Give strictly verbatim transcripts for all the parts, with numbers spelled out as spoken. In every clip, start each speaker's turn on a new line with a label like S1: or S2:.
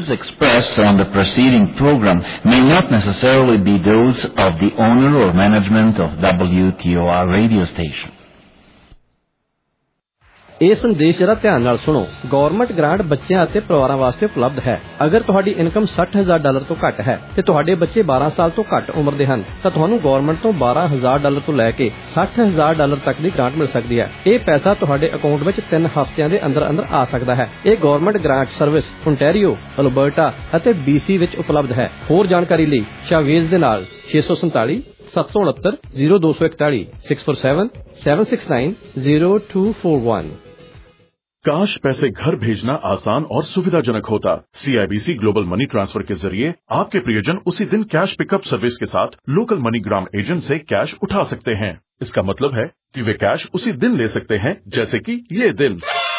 S1: views expressed on the preceding program may not necessarily be those of the owner or management of W T O R radio station.
S2: ਇਹ ਸੰਦੇਸ਼ ਜਰਾ ਧਿਆਨ ਨਾਲ ਸੁਣੋ। Government grant ਬੱਚਿਆਂ ਅਤੇ ਪਰਿਵਾਰਾਂ ਵਾਸਤੇ ਉਪਲਬਧ ਹੈ। ਅਗਰ ਤੁਹਾਡੀ ਇਨਕਮ ਸੱਠ ਹਜ਼ਾਰ ਡਾਲਰ ਤੋਂ ਘੱਟ ਹੈ ਤੇ ਤੁਹਾਡੇ ਬੱਚੇ ਬਾਰਾਂ ਸਾਲ ਤੋਂ ਘੱਟ ਉਮਰ ਦੇ ਹਨ ਤਾਂ ਤੁਹਾਨੂੰ ਗਵਰਨਮੈਂਟ ਤੋਂ ਬਾਰਾਂ ਹਜ਼ਾਰ ਡਾਲਰ ਤੋਂ ਲੈ ਕੇ ਸੱਠ ਹਜ਼ਾਰ ਡਾਲਰ ਤੱਕ ਦੀ ਗ੍ਰਾਂਟ ਮਿਲ ਸਕਦੀ ਹੈ। ਇਹ ਪੈਸਾ ਤੁਹਾਡੇ ਅਕਾਊਂਟ ਵਿੱਚ ਤਿੰਨ ਹਫ਼ਤਿਆਂ ਦੇ ਅੰਦਰ ਅੰਦਰ ਆ ਸਕਦਾ ਹੈ। ਇਹ government grant service Ontario, Alberta ਅਤੇ ਬੀ ਸੀ ਵਿੱਚ ਉਪਲਬਧ ਹੈ। ਹੋਰ ਜਾਣਕਾਰੀ ਲਈ ਸ਼ਾਵੇਜ਼ ਦੇ ਨਾਲ ਛੇ ਸੌ ਸੰਤਾਲੀ ਸੱਤ ਸੌ ਉਨੱਤਰ ਜ਼ੀਰੋ ਦੋ ਸੌ ਇਕਤਾਲੀ six four seven seven six nine zero two four one.
S3: काश पैसे घर भेजना आसान और सुविधाजनक होता। सीआईबीसी ग्लोबल मनी ट्रांसफर के जरिए आपके प्रियजन उसी दिन कैश पिकअप सर्विस के साथ लोकल मनीग्राम एजेंट से कैश उठा सकते हैं। इसका मतलब है कि वे कैश उसी दिन ले सकते हैं, जैसे कि ये दिन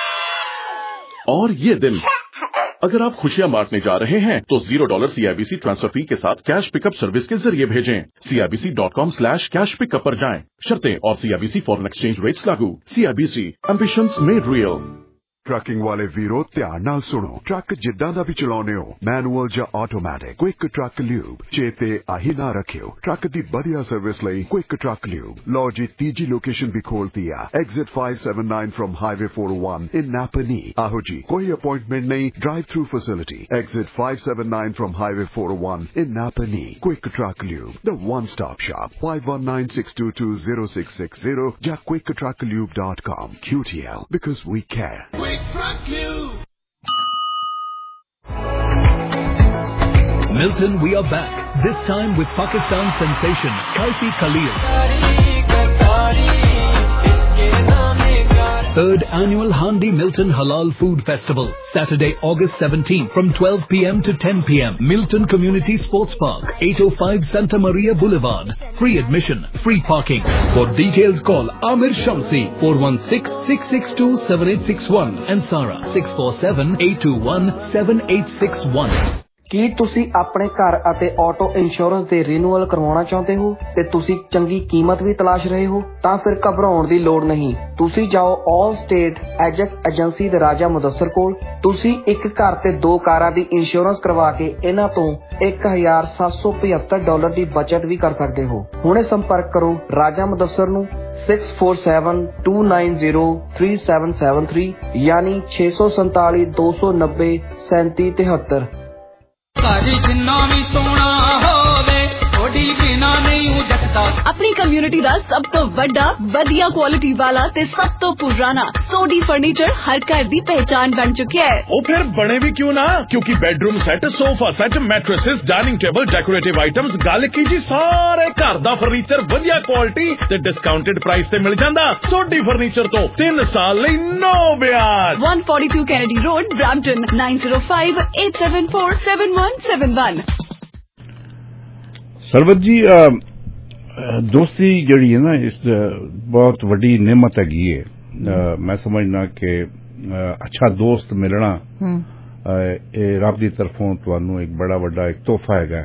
S3: और ये दिन। अगर आप खुशियां बांटने जा रहे हैं तो zero dollar CIBC transfer fee के साथ कैश पिकअप सर्विस के जरिए भेजें। CIBC dot com slash cash pickup पर जाएं। शर्तें और सीआईबीसी फॉरेन एक्सचेंज रेट्स लागू। CIBC ambitions made real.
S4: Trucking वाले वीरो ध्यान नाल सुनो। ट्रक जिद्दां दा भी चलाउने हो, मैनुअल या ऑटोमैटिक, क्विक ट्रक ल्यूब चेते आही ना रखियो। ट्रक दी बढ़िया सर्विस लई क्विक ट्रक ल्यूब। लो जी तीजी लोकेशन भी खोलती है, exit five seven nine from highway four O one in Napanee. आहो जी कोई अपॉइंटमेंट नहीं, drive through facility. Exit five seven nine from highway four O one in Napanee. Quick truck lube, the one stop shop. Five one nine six two two zero six six zero या quick truck lube dot com. Q T L, because we care.
S5: Milton, we are back. This time with Pakistan sensation Kaifi Khalil. Third annual Handi Milton Halal Food Festival, Saturday, August seventeenth from twelve p.m. to ten p.m. Milton Community Sports Park, eight oh five Santa Maria Boulevard. Free admission, free parking. For details call Amir Shamsi four one six, six six two, seven eight six one and Sarah six four seven, eight two one, seven eight six one.
S6: ਕੀ ਤੁਸੀਂ ਆਪਣੇ ਘਰ ਅਤੇ auto insurance ਦੇ renewal ਕਰਵਾਉਣਾ ਚਾਹੁੰਦੇ ਹੋ ਤੇ ਤੁਸੀਂ ਚੰਗੀ ਕੀਮਤ ਵੀ ਤਲਾਸ਼ ਰਹੇ ਹੋ? ਤਾਂ ਫਿਰ ਘਬਰਾਉਣ ਦੀ ਲੋੜ ਨਹੀਂ। ਤੁਸੀਂ ਜਾਓ ਆਲ ਸਟੇਟ ਐਜੈਕਟ ਏਜੰਸੀ ਦੇ ਰਾਜਾ ਮੁਦੱਸਰ ਕੋਲ। ਤੁਸੀਂ ਇੱਕ ਘਰ ਤੇ ਦੋ ਕਾਰਾਂ ਦੀ ਇੰਸ਼ੋਰੈਂਸ ਕਰਵਾ ਕੇ ਇਹਨਾਂ ਤੋਂ ਇੱਕ ਹਜ਼ਾਰ ਸੱਤ ਸੌ ਪਝੱਤਰ ਡਾਲਰ ਦੀ ਬਚਤ ਵੀ ਕਰ ਸਕਦੇ ਹੋ। ਹੁਣੇ ਸੰਪਰਕ ਕਰੋ ਰਾਜਾ ਮੁਦੱਸਰ ਨੂੰ six four seven two nine zero three seven seven three यानी छे सौ संताली दो सौ नब्बे सैंती तिहत्तर।
S7: अपनी कम्युनिटी दा सब तो वड्डा वधिया क्वालिटी वाला ते सब तो पुराना सोडी फर्नीचर हर घर दी पहचान बन चुके है।
S3: ओ फिर बने भी क्यों ना, क्योंकि bedroom set, sofa set, mattresses, dining table, decorative items, गल की जी सारे घर दा फर्नीचर वधिया क्वालिटी ते डिस्काउंटेड प्राइस ते मिल जांदा। सोडी फर्नीचर तो तीन साल लई नो ब्याज।
S7: One forty two Kennedy Road, Brampton nine zero five eight seven four seven one seven one.
S8: Sarwat ji, दोस्ती जड़ी है ना, इस बहुत वड्डी नेमत हैगी है। मैं समझना कि अच्छा दोस्त मिलना रब की तरफों तुहानू एक बड़ा वड्डा एक तोहफा है।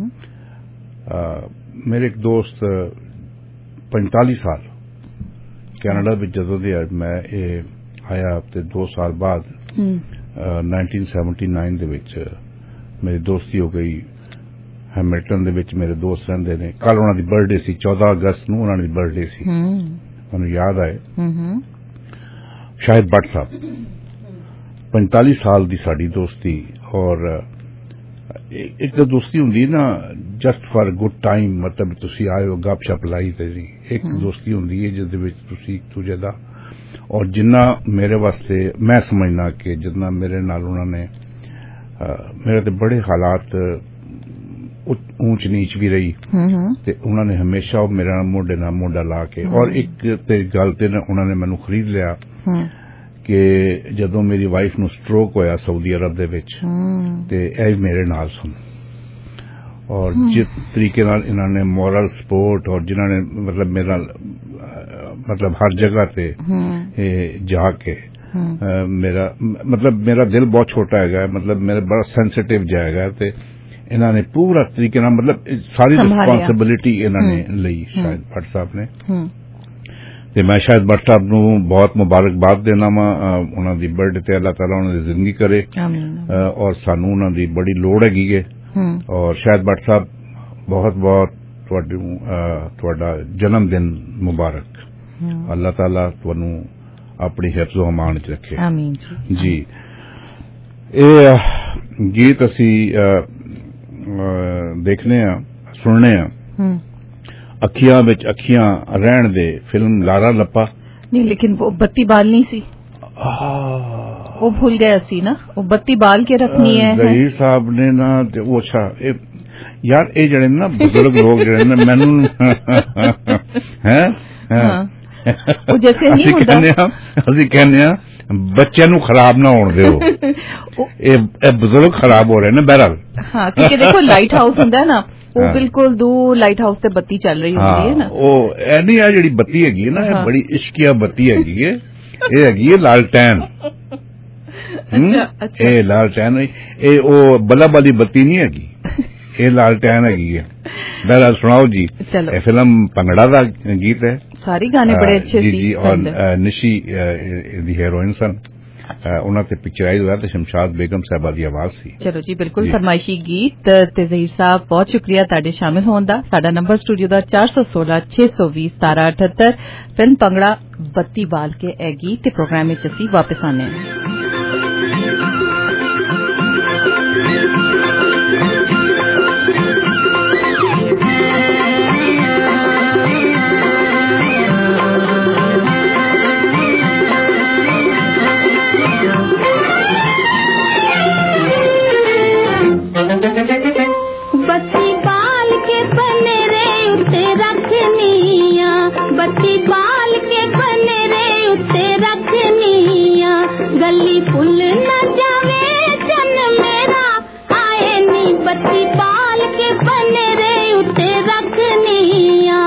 S8: मेरे एक दोस्त पैंताली साल कैनेडा में जदों दे मैं आया ते दो साल बाद नाइनटीन सैवनटी नाइन दे विच मेरी दोस्ती हो गई। हैमिल्टन दे विच मेरे दोस्त रहंदे ने। कल उन्हां दी बर्थडे सी, चौदह अगस्त नूं उन्हां दी बर्थडे सी। मैनूं याद आए शाहिद भट्ट साहब, पैंताली साल दी साडी दोस्ती। और एक तो दोस्ती हुंदी ना जस्ट फॉर गुड टाइम, मतलब तुसीं आए हो गपशप लाई ते जी। एक दोस्ती हुंदी है जिहदे विच तुसीं एक दूजे दा, और जिन्ना मेरे वास्ते मैं समझना कि जिन्ना मेरे नाल उन्होंने मेरे ते बड़े हालात ऊंच नीच भी रही ते उन्होंने हमेशा मेरे नाल मोढे नाल मोढा ला के। और एक ते गल ते उन्होंने मैनू खरीद लिया कि जदों मेरी वाइफ नू स्ट्रोक होया सऊदी अरब दे विच ते ए मेरे नाल सुन। और जिस तरीके नाल इन्होंने मॉरल सपोर्ट और जिन्होंने मतलब मेरा मतलब हर जगह ते जाके मेरा मतलब मेरा दिल बहुत छोटा है, मतलब मेरा बड़ा सेंसिटिव जाएगा ते इन्होंने पूरा तरीके नाल मतलब सारी रिस्पांसिबिलिटी इन्होंने ली शायद भट्ट साहब ने। ਤੇ ਮੈਂ ਸ਼ਾਇਦ ਭੱਟ ਸਾਹਿਬ ਨੂੰ ਬਹੁਤ ਮੁਬਾਰਕਬਾਦ ਦੇਣਾ ਵਾ ਉਹਨਾਂ ਦੀ ਬਰਥਡੇ ਤੇ ਅੱਲਾਹ ਤਾਲਾ ਉਹਨਾਂ ਦੀ ਜ਼ਿੰਦਗੀ ਕਰੇ ਔਰ ਸਾਨੂੰ ਉਹਨਾਂ ਦੀ ਬੜੀ ਲੋੜ ਹੈਗੀ ਹੈ ਔਰ ਸ਼ਾਇਦ ਭੱਟ ਸਾਹਿਬ ਬਹੁਤ ਬਹੁਤ ਤੁਹਾਨੂੰ ਤੁਹਾਡਾ ਜਨਮ ਦਿਨ ਮੁਬਾਰਕ ਅੱਲਾਹ ਤਾਲਾ ਤੁਹਾਨੂੰ ਆਪਣੀ ਹਿਫਜ਼ ਅਮਾਨ ਚ ਰੱਖੇ ਆਮੀਨ ਜੀ ਇਹ ਗੀਤ ਅਸੀਂ ਦੇਖਨੇ ਆ ਸੁਣਨੇ ਆ ਅੱਖੀਆਂ ਵਿੱਚ ਅੱਖੀਆਂ ਰਹਿਣ ਦੇ ਫਿਲਮ ਲਾਰਾ ਲੱਪਾ
S9: नहीं लेकिन वो बत्ती बालनी सी वो भूल गया सी ना वो बत्ती बाल के रखनी है
S8: जहीर साहब ने ना वो अच्छा यार ये जड़े ना बुजुर्ग लोग जड़े ना मैनू हैं
S9: वो जैसे नहीं होता
S8: ਅਸੀਂ ਕਹਿੰਦੇ ਆ ਬੱਚਿਆਂ ਨੂੰ ਖਰਾਬ ਨਾ ਹੋਣ ਦਿਓ ਇਹ ਬਜ਼ੁਰਗ ਖਰਾਬ ਹੋ ਰਹੇ ਨੇ ਬਹਿਰਹਾਲ
S9: ਹਾਂ ਕਿਉਂਕਿ ਦੇਖੋ ਲਾਈਟ ਹਾਊਸ ਹੁੰਦਾ ਨਾ ਉਹ ਬਿਲਕੁਲ ਦੋ ਲਾਈਟ ਹਾਊਸ ਤੇ ਬੱਤੀ ਚੱਲ ਰਹੀ ਹੁੰਦੀ ਹੈ ਨਾ
S8: ਉਹ ਇਹ ਨਹੀਂ ਆ ਜਿਹੜੀ ਬੱਤੀ ਹੈਗੀ ਹੈ ਨਾ ਇਹ ਬੜੀ ਇਸ਼ਕੀਆ ਬੱਤੀ ਹੈਗੀ ਹੈ ਇਹ ਹੈਗੀ ਹੈ ਲਾਲਟੈਨ ਇਹ ਲਾਲਟੈਨ ਇਹ ਉਹ ਬਲਬ ਵਾਲੀ ਬੱਤੀ ਨਹੀਂ ਹੈਗੀ ਇਹ ਲਾਲਟੈਨ ਹੈਗੀ ਹੈ बहरहाल सुनाओ जी ये फिल्म भंगड़ा का गीत है
S9: सारे गाने बड़े अच्छे
S8: जी जी और निशी दी हीरोइन सन उन्होंने ते पिक्चराइज हुआ तो शमशाद बेगम साहबा दी आवाज सी
S9: चलो जी बिल्कुल फरमाइशी गीत ते ज़हीर साहब बहुत शुक्रिया ताडे शामिल होने दा साडा नंबर स्टूडियो दा चार सौ सोलह छे सौ बीस सतारा अठहत्तर फिल्म भंगड़ा बत्ती बाल के ए गीत ते प्रोग्राम में असीं वापस आने
S10: बत्ती बाल के बने रे उते रखनिया बत्ती बाल के बने रे उते रखनिया गली फुल न जावे जन मेरा आए नी बत्ती बाल के बने रे उते रखनिया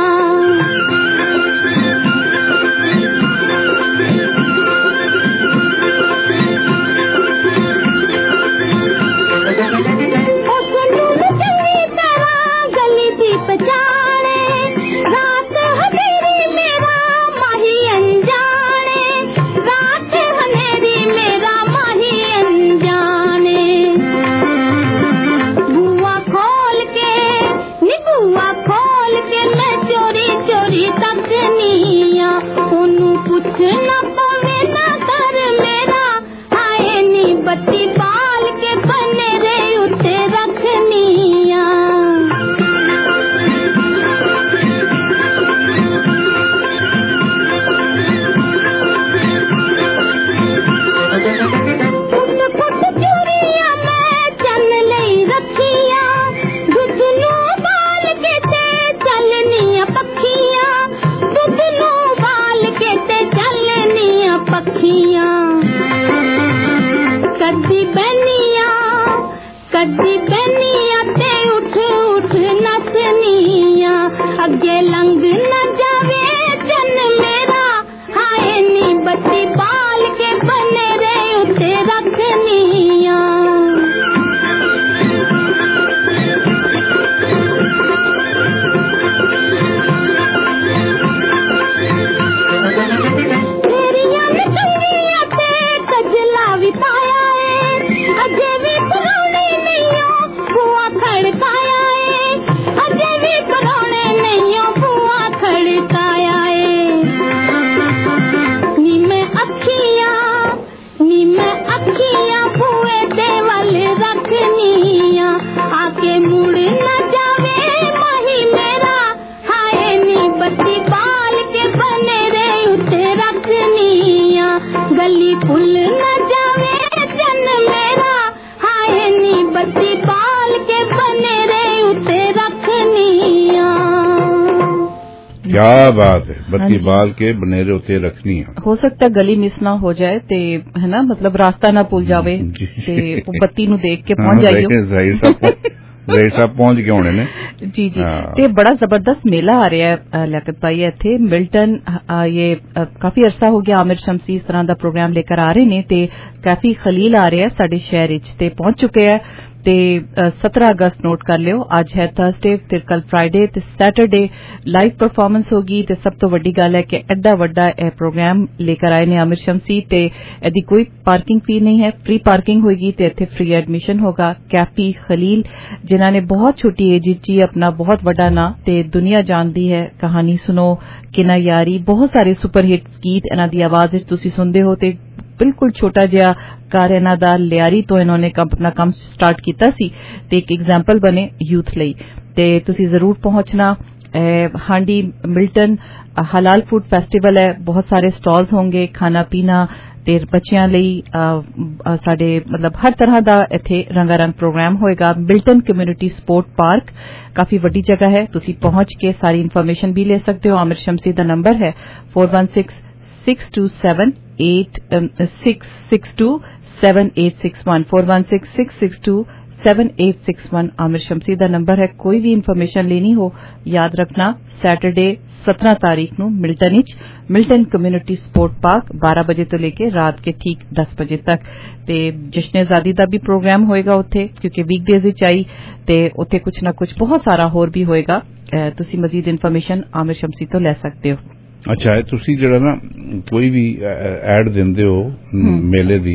S8: क्या बात है बत्ती बाल के बनेरे उते रखनी है
S9: हो सकता है गली मिस ना हो जाए ते है ना मतलब रास्ता ना भूल जावे ते बत्ती नु देख के पहुंच जाइयो
S8: ज़हीर साहब पहुंच गए होने ने
S9: जी जी ते बड़ा जबरदस्त मेला आ रहा है लियाकत भाई इत्थे मिल्टन ये काफी अरसा हो गया आमिर शमसी इस तरह दा प्रोग्राम लेकर आ रहे ने ते काफी खलील आ रहे हैं साडे शहर विच ते पहुंच चुके हैं ਤੇ सत्रह अगस्त नोट कर लियो। अज है थर्सडे ते कल फ्राइडे ते सैटरडे लाइव परफॉर्मेंस होगी। ते सब तो वड्डी गल है कि एड्डा वड्डा यह प्रोग्राम लेकर आए ने आमिर शमसी ते एदी कोई पार्किंग फी नहीं है, फ्री पार्किंग होगी ते इत्थे फ्री एडमिशन होगा। कैपी खलील जिन्हां ने बहुत छोटी एज च अपना बहुत वड्डा ना ते दुनिया जानदी है, कहानी सुनो किना यारी, बहुत सारे सुपर हिट गीत इन्हां दी आवाज विच तुसीं सुनदे हो ते बिल्कुल छोटा जिहा घर इन्हां दा लियारी तो इन्होंने अपना काम स्टार्ट कीता सी ते एक एग्जाम्पल बने यूथ लई। ते तुसीं जरूर पहुंचना। हांडी मिल्टन हलाल फूड फेस्टिवल है, बहुत सारे स्टॉल्स होंगे, खाना पीना ते बच्चियां लई साडे मतलब हर तरह दा इत्थे रंगारंग प्रोग्राम होएगा। मिल्टन कम्युनिटी स्पोर्ट पार्क काफी वड्डी जगह है, तुसीं पहुंच के सारी इन्फॉर्मेशन भी ले सकते हो। आमिर शमसी दा नंबर है four one six six two seven eight six six two seven eight six one four one six six six two seven eight six one Aamir Shamsi दा नंबर है। कोई भी इन्फॉर्मेशन लेनी हो याद रखना सैटरडे सत्रह तारीख नू मिल्टन विच मिल्टन कम्युनिटी स्पोर्ट पार्क बारह बजे तो लेके रात के ठीक दस बजे तक। ते जश्न आजादी दा भी प्रोग्राम होएगा उत्थे, क्योंकि वीकडेज विच आई ते उत्थे कुछ ना कुछ बहुत सारा होर भी होएगा। तुसीं मजीद इन्फॉर्मेशन आमिर शमसी तो ले सकते हो।
S8: अच्छा है, तुसी जरा ना कोई भी एड देंदे हो मेले दी,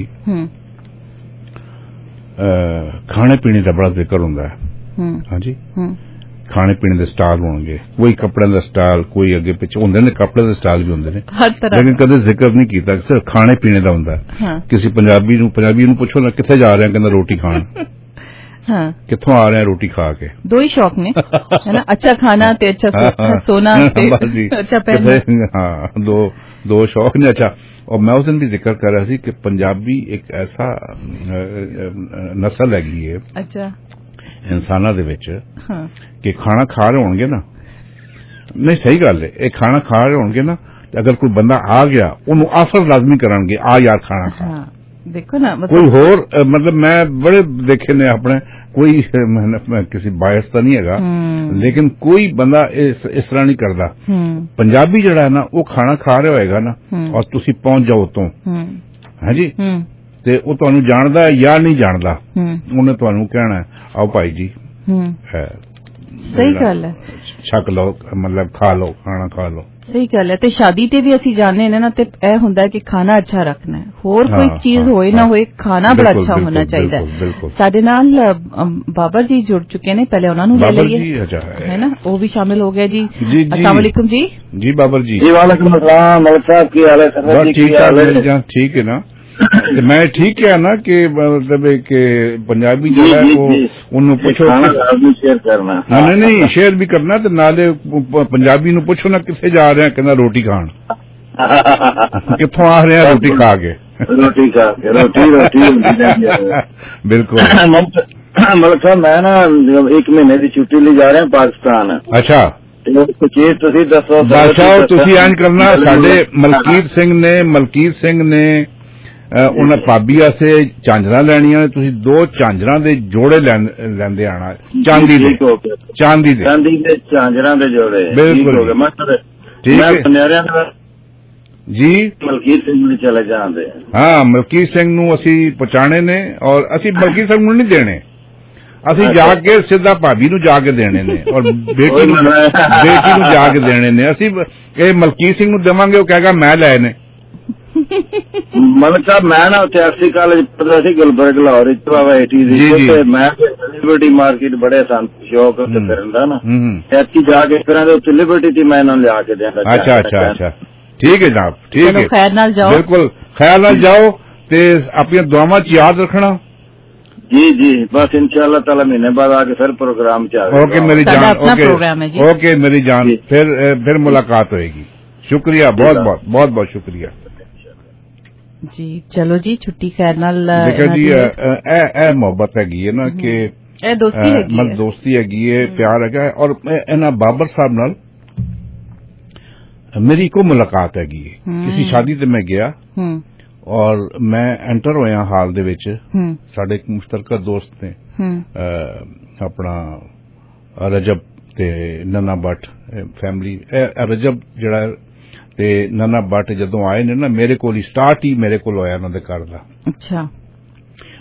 S8: खाने पीने का बड़ा जिक्र होंदा है। हाँ जी, खाने पीने के स्टाल होंगे, कोई कपड़े का स्टाल, कोई अगे पिछे होंदे ने, कपड़े के स्टाल भी होंदे ने, लेकिन कदे जिक्र नहीं किया, सिर्फ खाने पीने का होंदा है। किसी पंजाबी नूं पंजाबी नूं पुछो ना किथे जा रहे हैं, कहंदा रोटी खाण। हाँ। कित्थों आ रहे हैं रोटी खा के, दो ही शौक ने है ना, अच्छा खाना ते अच्छा सोना ते अच्छा पहनना। हाँ, दो दो शौक ने। अच्छा, और मैं उस दिन भी जिक्र कर रहा सी कि पंजाबी एक ऐसा नस्ल हैगी है अच्छा इंसाना दे विच कि खाना खा रहे होंगे ना, नहीं सही गल है, एक खाना खा रहे होंगे ना, अगर कोई बंदा आ गया उन्होंने आफर लाजमी करांगे, आ यार खाना खा। हाँ। देखो ना मतलब कोई होर मतलब मैं बड़े देखे ने अपने, कोई किसी बायस तो नहीं है, लेकिन कोई बंदा इस, इस तरह नहीं करता। पंजाबी जड़ा है ना वो खाना खा रहा होएगा ना और तुसी पहुंच जाओ तो है जी, ते वो तुहानू जानदा है या नहीं जानदा, उन्हें तुहानू कहना है आओ भाई जी है, सही गल है, छक लो मतलब खा लो, खाना खा लो। सही गल है। ते शादी ते भी असी जाने ने ना ते ए हुंदा है कि खाना अच्छा रखना है, होर कोई चीज होए ना होए, खाना बड़ा अच्छा होना चाहिए। साडे नाल बाबर जी जुड़ चुके ने, पहले उन्हां नूं ले लईए है ना, वो भी शामिल हो गए जी। अस्सलाम वालेकुम जी। जी बाबर जी। जी वालेकुम अस्सलाम, मलिक साहब की हाल है? ठीक ठीक है ना, मैं ठीक है ना कि मतलब कि पंजाबी जो है वो उन्होंने पूछो शेयर करना, नहीं नहीं शेयर भी करना, तो नाले पंजाबी नु पूछो ना किथे जा रहे हैं, कहना रोटी खान, किथों आ रहे हैं, रोटी खा के, रोटी खा के, रोटी रोटी बिल्कुल। मलिक साहब मैं ना एक महीने की छुट्टी ले जा रहे हैं पाकिस्तान। अच्छा, बादशाह तुसी इंज करना, साडे मलकीत सिंह ने मलकीत सिंह ने उन्हें भाभी वास्ते झांजरा लैनियां ने, तुसी दो झांजरा दे जोड़े लैंदे आना, चांदी दे चांदी दे चांदी दे झांजरा दे जोड़े। बिल्कुल ठीक है जी। मलकीत सिंह ने चले जांदे, हाँ मलकीत सिंह नूं असी पहुंचाने ने, और असी मलकीत सिंह नूं नहीं देने, असी जाके सीधा भाभी नूं जाके देने ने, और बेटी नूं बेटी नूं जाके देने ने। असी ए मलकीत सिंह नूं देवांगे, वो कहेगा मैं लाए ने। मलिक साहब मैं ना इतिहासी कॉलेज पढ़ता सी गुलबर्ग लाहौर बाबा एटी दी, मैं लिबर्टी मार्केट बड़े सन शौक फिरन दा ना, ऐसी जाके फिर लिबर्टी थी मैं इन्होंने लिया के देना। अच्छा अच्छा अच्छा ठीक है जनाब, ठीक है, खैर नाल जाओ, बिल्कुल खैर नाल जाओ, ते अपनी दुआवां च याद रखना। जी जी, बस इंशाअल्लाह ताला महीने बाद आके फिर प्रोग्राम चल। ओके मेरी जान, ओके ओके मेरी जान, फिर फिर मुलाकात होएगी। शुक्रिया, बहुत बहुत बहुत बहुत शुक्रिया जी। चलो जी, छुट्टी खैर नाल। देखो जी ए ए मोहब्बत हैगी है ना कि ए दोस्ती हैगी है, मतलब दोस्ती हैगी है, प्यार है। और इन्हां बाबर साहब नाल मेरी को मुलाकात हैगी है, किसी शादी ते मैं गया और मैं एंटर होया हाल दे विच, साडे एक मुश्तरका दोस्त ने अपना रजब ते नन्ना भट्ट फैमिली, रजब जड़ा ते नन्ना भट्ट जदों आए ने ना मेरे कोल स्टार्ट ही मेरे कोल होया उन्हां दे घर दा। अच्छा,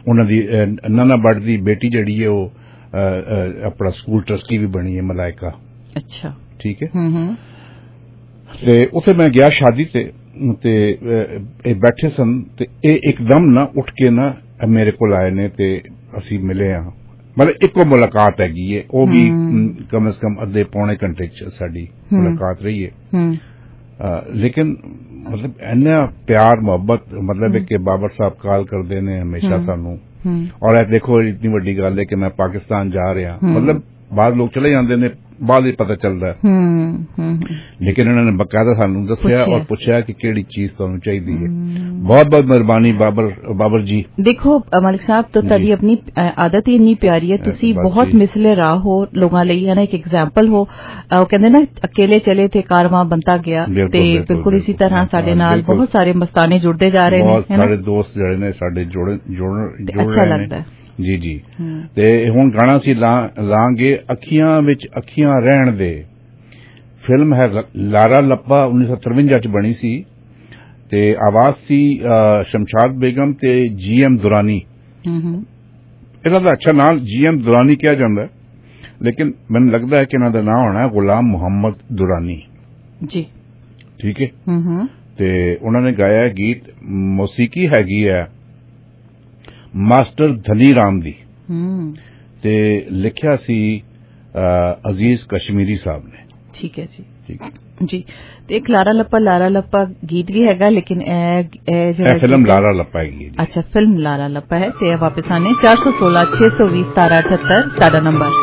S8: ਉਹਨਾਂ ਦੀ ਨਾਨਾ ਬੱਟ ਦੀ ਬੇਟੀ ਜਿਹੜੀ ਹੈ ਉਹ ਆਪਣਾ ਸਕੂਲ ਟਰਸਟੀ ਵੀ ਬਣੀ ਹੈ ਮਲਾਇਕਾ।
S9: ਅੱਛਾ
S8: ਠੀਕ ਹੈ। ਤੇ ਉੱਥੇ ਮੈਂ ਗਿਆ ਸ਼ਾਦੀ ਤੇ ਤੇ ਇਹ ਬੈਠੇ ਸਨ ਤੇ ਇਹ ਇੱਕਦਮ ਨਾ ਉੱਠ ਕੇ ਨਾ ਮੇਰੇ ਕੋਲ ਆਏ ਨੇ ਤੇ ਅਸੀਂ ਮਿਲੇ ਹਾਂ। ਮਤਲਬ ਇੱਕੋ ਮੁਲਾਕਾਤ ਹੈਗੀ ਹੈ, ਉਹ ਵੀ ਕਮ ਸੇ ਕਮ ਅੱਧੇ ਪੌਣੇ ਘੰਟੇ ਚ ਸਾਡੀ ਮੁਲਾਕਾਤ ਰਹੀ ਹੈ। ਲੇਕਿਨ ਮਤਲਬ ਇੰਨਾ ਪਿਆਰ ਮੁਹੱਬਤ ਮਤਲਬ ਕਿ ਬਾਬਰ ਸਾਹਿਬ ਕਾਲ ਕਰਦੇ ਨੇ ਹਮੇਸ਼ਾ ਸਾਨੂੰ। ਔਰ ਇਹ ਦੇਖੋ ਇਤਨੀ ਵੱਡੀ ਗੱਲ ਹੈ ਕਿ ਮੈਂ ਪਾਕਿਸਤਾਨ ਜਾ ਰਿਹਾ, ਮਤਲਬ ਬਾਹਰ ਲੋਕ ਚਲੇ ਜਾਂਦੇ ਨੇ ਬਾਅਦ ਵਿੱਚ ਪਤਾ ਚੱਲਦਾ, ਲੇਕਿਨ ਇਹਨਾਂ ਨੇ ਬਕਾਇਦਾ ਸਾਨੂੰ ਦੱਸਿਆ ਔਰ ਪੁੱਛਿਆ ਕਿ ਕਿਹੜੀ ਚੀਜ਼ ਤੁਹਾਨੂੰ ਚਾਹੀਦੀ ਹੈ। बहुत बहुत मेहरबानी बाबर बाबर जी।
S9: देखो मलिक साहब तो ਤੁਹਾਡੀ ਆਪਣੀ ਆਦਤ ਹੀ ਇੰਨੀ ਪਿਆਰੀ ਹੈ, ਤੁਸੀਂ ਬਹੁਤ ਮਿਸਲੇ ਰਾਹ ਹੋ ਲੋਕਾਂ ਲਈ, ਹੈ ਨਾ, ਇੱਕ ਐਗਜ਼ਾਮਪਲ ਹੋ। ਉਹ ਕਹਿੰਦੇ ਨਾ ਅਕੇਲੇ ਚਲੇ ਥੇ ਕਾਰਵਾਂ ਬੰਤਾ ਗਿਆ, ਤੇ ਬਿਲਕੁਲ ਇਸੇ ਤਰ੍ਹਾਂ ਸਾਡੇ ਨਾਲ ਬਹੁਤ ਸਾਰੇ ਮਸਤਾਨੇ ਜੁੜਦੇ ਜਾ ਰਹੇ ਨੇ।
S8: ਬਹੁਤ ਸਾਰੇ ਦੋਸਤ ਜਿਹੜੇ ਨੇ ਸਾਡੇ ਜੁੜ ਜੁੜ ਰਹੇ ਨੇ। ਜੀ ਜੀ। ਤੇ ਹੁਣ ਗਾਣਾ ਸੀ ਲਾਂਗੇ ਅੱਖੀਆਂ ਵਿੱਚ ਅੱਖੀਆਂ ਰਹਿਣ ਦੇ, ਫਿਲਮ ਹੈ ਲਾਰਾ ਲੱਪਾ ਉੱਨੀ ਸੌ ਤਰਵੰਜਾ ਚ ਬਣੀ ਸੀ ਤੇ ਆਵਾਜ਼ ਸੀ ਸ਼ਮਸ਼ਾਦ ਬੇਗਮ ਤੇ ਜੀ ਐਮ ਦੁਰਾਨੀ। ਇਹਨਾਂ ਦਾ ਅੱਛਾ ਨਾਮ ਜੀ ਐਮ ਦੁਰਾਨੀ ਕਿਹਾ ਜਾਂਦਾ, ਲੇਕਿਨ ਮੈਨੂੰ ਲੱਗਦਾ ਹੈ ਕਿ ਇਹਨਾਂ ਦਾ ਨਾਮ ਹੋਣਾ ਗੁਲਾਮ ਮੁਹੰਮਦ ਦੁਰਾਨੀ
S9: ਜੀ।
S8: ਠੀਕ ਹੈ। ਤੇ ਉਹਨਾਂ ਨੇ ਗਾਇਆ ਗੀਤ, ਮੌਸੀਕੀ ਹੈਗੀ ਹੈ ਮਾਸਟਰ ਧਨੀ ਰਾਮ ਦੀ ਤੇ ਲਿਖਿਆ ਸੀ ਅਜ਼ੀਜ਼ ਕਸ਼ਮੀਰੀ ਸਾਹਿਬ ਨੇ।
S9: ਠੀਕ ਹੈ ਜੀ। ਠੀਕ ਜੀ। ਤੇ ਇੱਕ ਲਾਰਾ ਲੱਪਾ ਲਾਰਾ ਲੱਪਾ ਗੀਤ ਵੀ ਹੈਗਾ, ਲੇਕਿਨ ਇਹ ਜਿਹੜਾ
S8: ਫਿਲਮ ਲਾਰਾ ਲੱਪਾ ਹੈਗੀ।
S9: ਅੱਛਾ, ਫਿਲਮ ਲਾਰਾ ਲੱਪਾ ਹੈ। ਤੇ ਵਾਪਸ ਆਨੇ ਚਾਰ ਸੌ सोलह छह सौ बीस सतारह अठहत्तर साडा नंबर।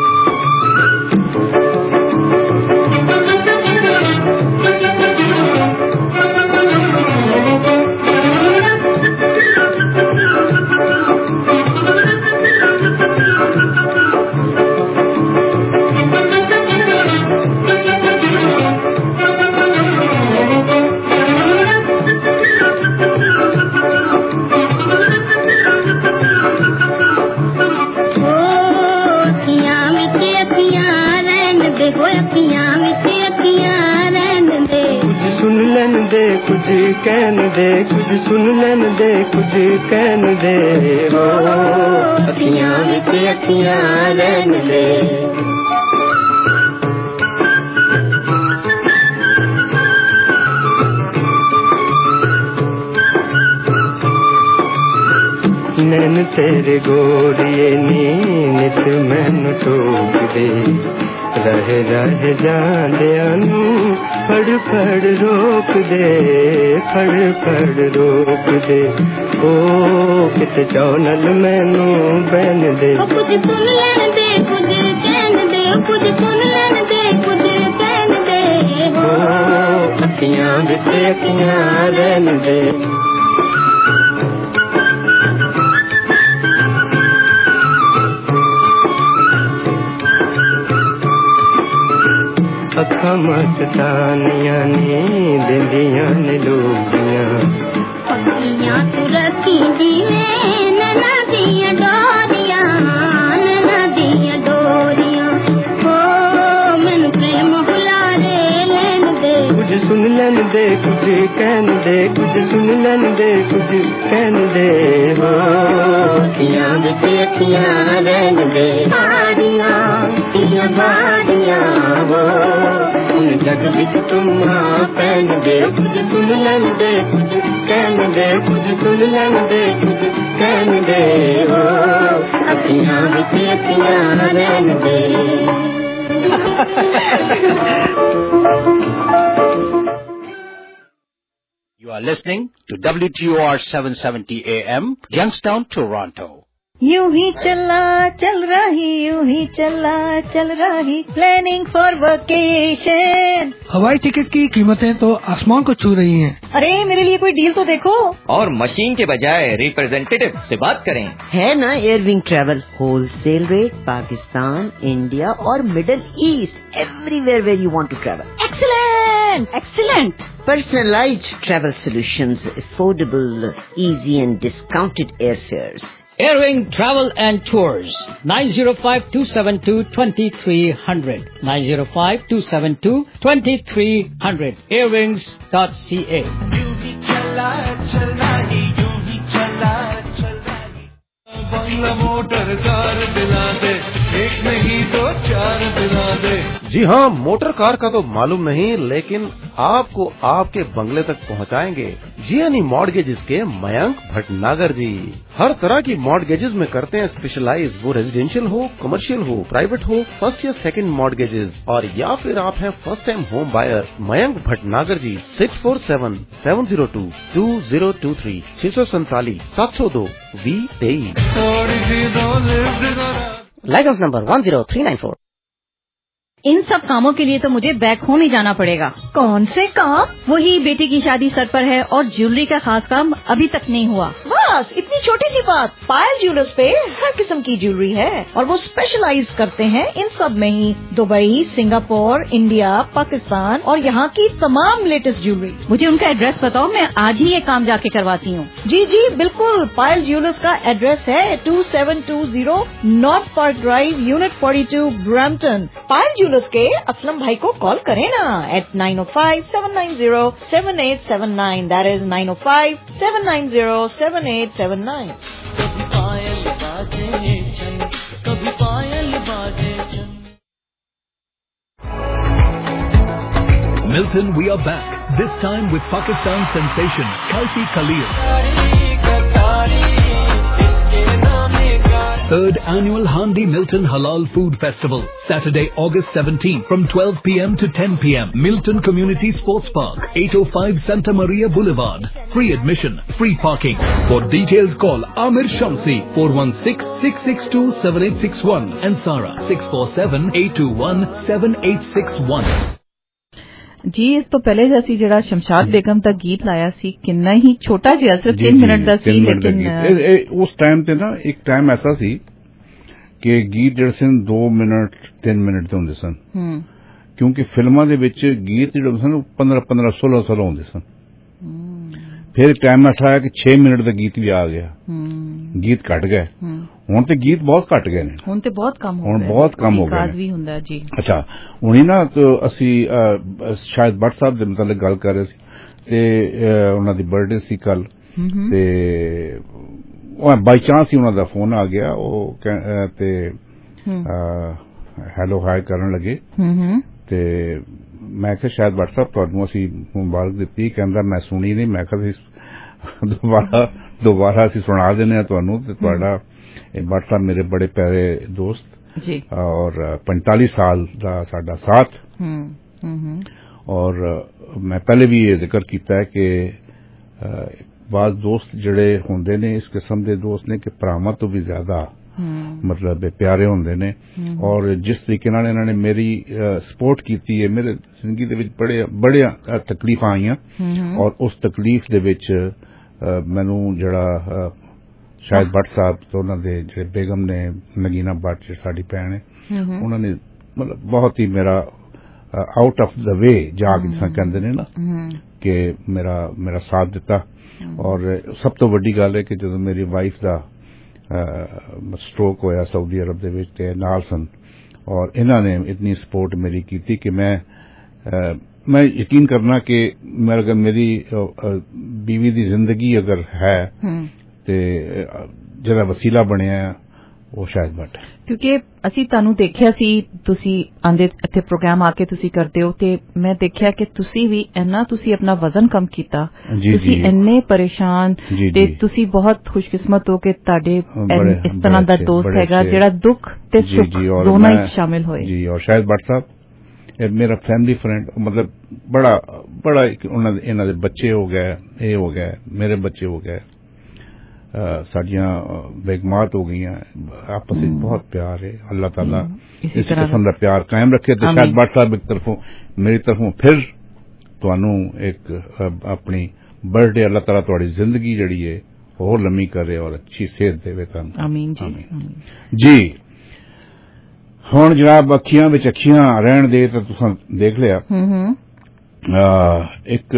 S11: कुछ कहन दे, कुछ सुन लैन दे, कुछ कहन दे, हो अखियां विच अखियां रहन दे। नैन तेरे गोरिए नी नित मैनू टोक दे, रह रह जांदियां नू फड़ फड़ रोक दे, फड़ फड़ रोक दे, ओ कित चौनल मैनू बहन दे। कुछ सुन लैन दे, कुछ कहन दे, कुछ सुन लैन दे, कुछ कहन दे, हो अखियां विच अखियां रहन दे। अखा मस्तानियां नी दिंदियां ने लोगियां, पक्कियां तू रखी दिए नैना दियां डोरियां, नैना दियां डोरियां, हो मैनू प्रेम हुलारे लैन दे। कुछ सुन लैन दे, कुछ कहन दे, कुछ सुन लैन दे, कुछ कहन दे, हो अखियां विच अखियां रहन दे। बाड़ियां दियां बाड़ियां, हो उन जग विच तुम पहन दे। कुछ सुन लैन दे, कुछ कहन दे, कुछ सुन लैन दे, कुछ कहन दे, हो अखियां विच अखियां रहन दे।
S12: You are listening to W T O R seven seventy A M, Youngstown, Toronto.
S13: यूं ही चला चल रही, यूं ही चला चल रही, प्लानिंग फॉर वेकेशन।
S14: हवाई टिकट की कीमतें तो आसमान को छू रही हैं।
S13: अरे मेरे लिए कोई डील तो देखो।
S15: और मशीन के बजाय रिप्रेजेंटेटिव से बात करें।
S16: है ना Airwing travel, wholesale rate, Pakistan, India और Middle East, everywhere where you want to travel.
S13: Excellent excellent.
S16: Personalized travel solutions, affordable, easy and discounted airfares.
S17: Airwing Travel and Tours, nine zero five, two seven two, two three zero zero, nine zero five, two seven two, two three zero zero, airwings dot c a।
S18: बंगला motor car दिला दे, एक नहीं दो चार दिला दे।
S19: जी हाँ, motor car का तो मालूम नहीं, लेकिन आपको आपके बंगले तक पहुँचाएंगे जीएनई मॉर्गेजेस के मयंक भटनागर जी। हर तरह की मॉर्गेजेस में करते हैं स्पेशलाइज, वो रेजिडेंशियल हो, कमर्शियल हो, प्राइवेट हो, फर्स्ट या सेकंड मॉर्गेजेस, और या फिर आप हैं first time home buyer. Mayank Bhatnagar ji, six four seven seven zero two two zero two three, छह सौ सैतालीस सात सौ दो वी तेईस।
S20: Licence number one zero three nine four.
S21: इन सब कामों के लिए तो मुझे बैक होम ही जाना पड़ेगा।
S13: कौन से काम?
S21: वही बेटी की शादी सर पर है और ज्वेलरी का खास काम अभी तक नहीं हुआ।
S13: बस इतनी छोटी सी बात। पायल ज्वेलर्स पे हर किस्म की ज्वेलरी है और वो स्पेशलाइज करते हैं इन सब में ही। दुबई, सिंगापुर, इंडिया, पाकिस्तान और यहाँ की तमाम लेटेस्ट ज्वेलरी।
S21: मुझे उनका एड्रेस बताओ, मैं आज ही ये काम जाके करवाती हूँ।
S13: जी जी बिल्कुल। पायल ज्वेलर्स का एड्रेस है two seven two zero North Park Drive, unit forty two, Brampton. Payal के असलम भाई को कॉल करें ना eight nine O five seven nine zero seven eight seven nine. That is nine O five seven nine zero seven eight seven nine.
S18: कभी पायल बाजे छन, कभी पायल बाजे छन।
S5: Milton, we are back. This time with Pakistan sensation Kaifi Khalil. Third annual Handi Milton Halal Food Festival, Saturday, August seventeenth from twelve p.m. to ten p.m. Milton Community Sports Park, eight oh five Santa Maria Boulevard. Free admission, free parking. For details, call Amir Shamsi four one six, six six two, seven eight six one and Sarah six four seven, eight two one, seven eight six one.
S9: ਜੀ ਇਸ ਤੋਂ ਪਹਿਲੇ ਅਸੀਂ ਜਿਹੜਾ ਸ਼ਮਸ਼ਾਦ ਬੇਗਮ ਦਾ ਗੀਤ ਲਾਇਆ ਸੀ, ਕਿੰਨਾ ਹੀ ਛੋਟਾ ਜਿਹਾ, ਸਿਰਫ ਤਿੰਨ ਮਿੰਟ ਦਾ ਸੀ, ਲੇਕਿਨ
S8: ਉਸ ਟਾਈਮ ਤੇ ਨਾ ਇੱਕ ਟਾਈਮ ਐਸਾ ਸੀ ਕਿ ਗੀਤ ਜਿਹੜੇ ਸਨ ਦੋ ਮਿੰਟ ਤਿੰਨ ਮਿੰਟ ਦੇ ਹੁੰਦੇ ਸਨ, ਕਿਉਂਕਿ ਫਿਲਮਾਂ ਦੇ ਵਿੱਚ ਗੀਤ ਜਿਹੜੇ ਸਨ ਪੰਦਰਾਂ ਪੰਦਰਾਂ ਸੋਲਾਂ ਸੋਲਾਂ ਹੁੰਦੇ ਸਨ। ਫਿਰ ਇੱਕ ਟਾਈਮ ਐਸਾ ਆਇਆ ਕਿ ਛੇ ਮਿੰਟ ਦਾ ਗੀਤ ਵੀ ਆ ਗਿਆ, ਗੀਤ ਘਟ ਗਏ। ਹੁਣ ਤੇ ਗੀਤ ਬਹੁਤ ਘਟ ਗਏ ਨੇ, ਹੁਣ ਤੇ ਬਹੁਤ ਕੰਮ ਹੋ ਗਿਆ, ਹੁਣ ਬਹੁਤ ਕੰਮ ਹੋ ਗਿਆ ਵੀ ਹੁੰਦਾ ਜੀ। ਅੱਛਾ, ਹੁਣੀ ਨਾ ਅਸੀਂ ਸ਼ਾਇਦ ਭੱਟ ਸਾਹਿਬ ਦੇ ਮਤਲਬ ਗੱਲ ਕਰ ਰਹੇ ਸੀ ਤੇ ਉਹਨਾਂ ਦੀ ਬਰਥਡੇ ਸੀ ਕੱਲ, ਤੇ ਬਾਈ ਚਾਂਸ ਹੀ ਉਹਨਾਂ ਦਾ ਫੋਨ ਆ ਗਿਆ, ਉਹ ਤੇ ਹੈਲੋ ਹਾਈ ਕਰਨ ਲੱਗੇ ਤੇ ਮੈਂ ਕਿਹਾ ਸ਼ਾਇਦ ਭੱਟ ਸਾਹਿਬ ਤੁਹਾਨੂੰ ਅਸੀਂ ਮੁਬਾਰਕ ਦਿੱਤੀ। ਕਹਿੰਦਾ ਮੈਂ ਸੁਣੀ ਨਹੀਂ। ਮੈਂ ਕਿਹਾ ਅਸੀਂ ਦੁਬਾਰਾ ਦੁਬਾਰਾ ਅਸੀਂ ਸੁਣਾ ਦਿੰਦੇ ਹਾਂ ਤੁਹਾਨੂੰ, ਤੇ ਤੁਹਾਡਾ भट्ट साहब मेरे बड़े प्यारे दोस्त जी, और पैंतालीस साल का साडा साथ। और मैं पहले भी ये जिक्र किया है कि बाज़ दोस्त जड़े होंदे ने इस किस्म के दोस्त ने कि भरावां तो भी ज्यादा मतलब प्यारे होंदे ने। और जिस तरीके नाल इन्हां ने मेरी सपोर्ट की है, मेरे जिंदगी दे विच बड़े बड़े तकलीफां आईयां, और उस तकलीफ दे विच मैनू जड़ा शायद भट्ट साहब तो उन्होंने जो बेगम ने नगीना भट्ट जो साड़ी भैन है, उन्होंने मतलब बहुत ही मेरा आउट ऑफ द वे जाके जिस कहते ने ना कि मेरा मेरा साथ दिता। और सब तो वड्डी गल है कि जो मेरी वाइफ का स्ट्रोक होया सऊदी अरब दे विच ते नाल सन, और इन्होंने इतनी सपोर्ट मेरी की थी कि मैं आ, मैं यकीन करना कि अगर मेरी बीवी की जिंदगी अगर है ਤੇ ਜਿਹੜਾ ਵਸੀਲਾ ਬਣਿਆ ਉਹ ਸ਼ਾਇਦ ਭੱਟ,
S9: ਕਿਉਂਕਿ ਅਸੀਂ ਤੁਹਾਨੂੰ ਦੇਖਿਆ ਸੀ, ਤੁਸੀਂ ਆਂਦੇ ਇੱਥੇ ਪ੍ਰੋਗਰਾਮ ਆ ਕੇ ਤੁਸੀਂ ਕਰਦੇ ਹੋ, ਤੇ ਮੈਂ ਦੇਖਿਆ ਕਿ ਤੁਸੀਂ ਵੀ ਇੰਨਾ ਤੁਸੀਂ ਆਪਣਾ ਵਜ਼ਨ ਕਮ ਕੀਤਾ, ਤੁਸੀਂ ਇੰਨੇ ਪਰੇਸ਼ਾਨ, ਤੇ ਤੁਸੀਂ ਬਹੁਤ ਖੁਸ਼ਕਿਸਮਤ ਹੋ ਕਿ ਤੁਹਾਡੇ ਇਸ ਤਰ੍ਹਾਂ ਦਾ ਦੋਸਤ ਹੈਗਾ ਜਿਹੜਾ ਦੁੱਖ ਤੇ ਸੁੱਖ ਦੋਨਾਂ ਵਿੱਚ ਸ਼ਾਮਿਲ ਹੋਏ।
S8: ਜੀ, ਔਰ ਸ਼ਾਇਦ ਭੱਟ ਸਾਹਿਬ ਮੇਰਾ ਫੈਮਿਲੀ ਫਰੈਂਡ, मतलब बड़ा बड़ा इन्हां दे बच्चे हो गए, ये हो गए, मेरे बच्चे हो गए, साडियां बेगमात हो गई, आपस में बहुत प्यार है। अल्लाह ताला इस किस्म का प्यार कायम रखे। तो शायद भट्ट साहब एक तरफों मेरी तरफों फिर तुहानू एक अपनी बर्थडे अल्लाह ताला तुहाडी जिंदगी जड़ी है होर लम्मी करे और अच्छी सेहत देवे तुहानू।
S9: आमीन जी,
S8: जी। हुण जनाब अखियां विच अखियां रहण दे तो तुसां देख लिया एक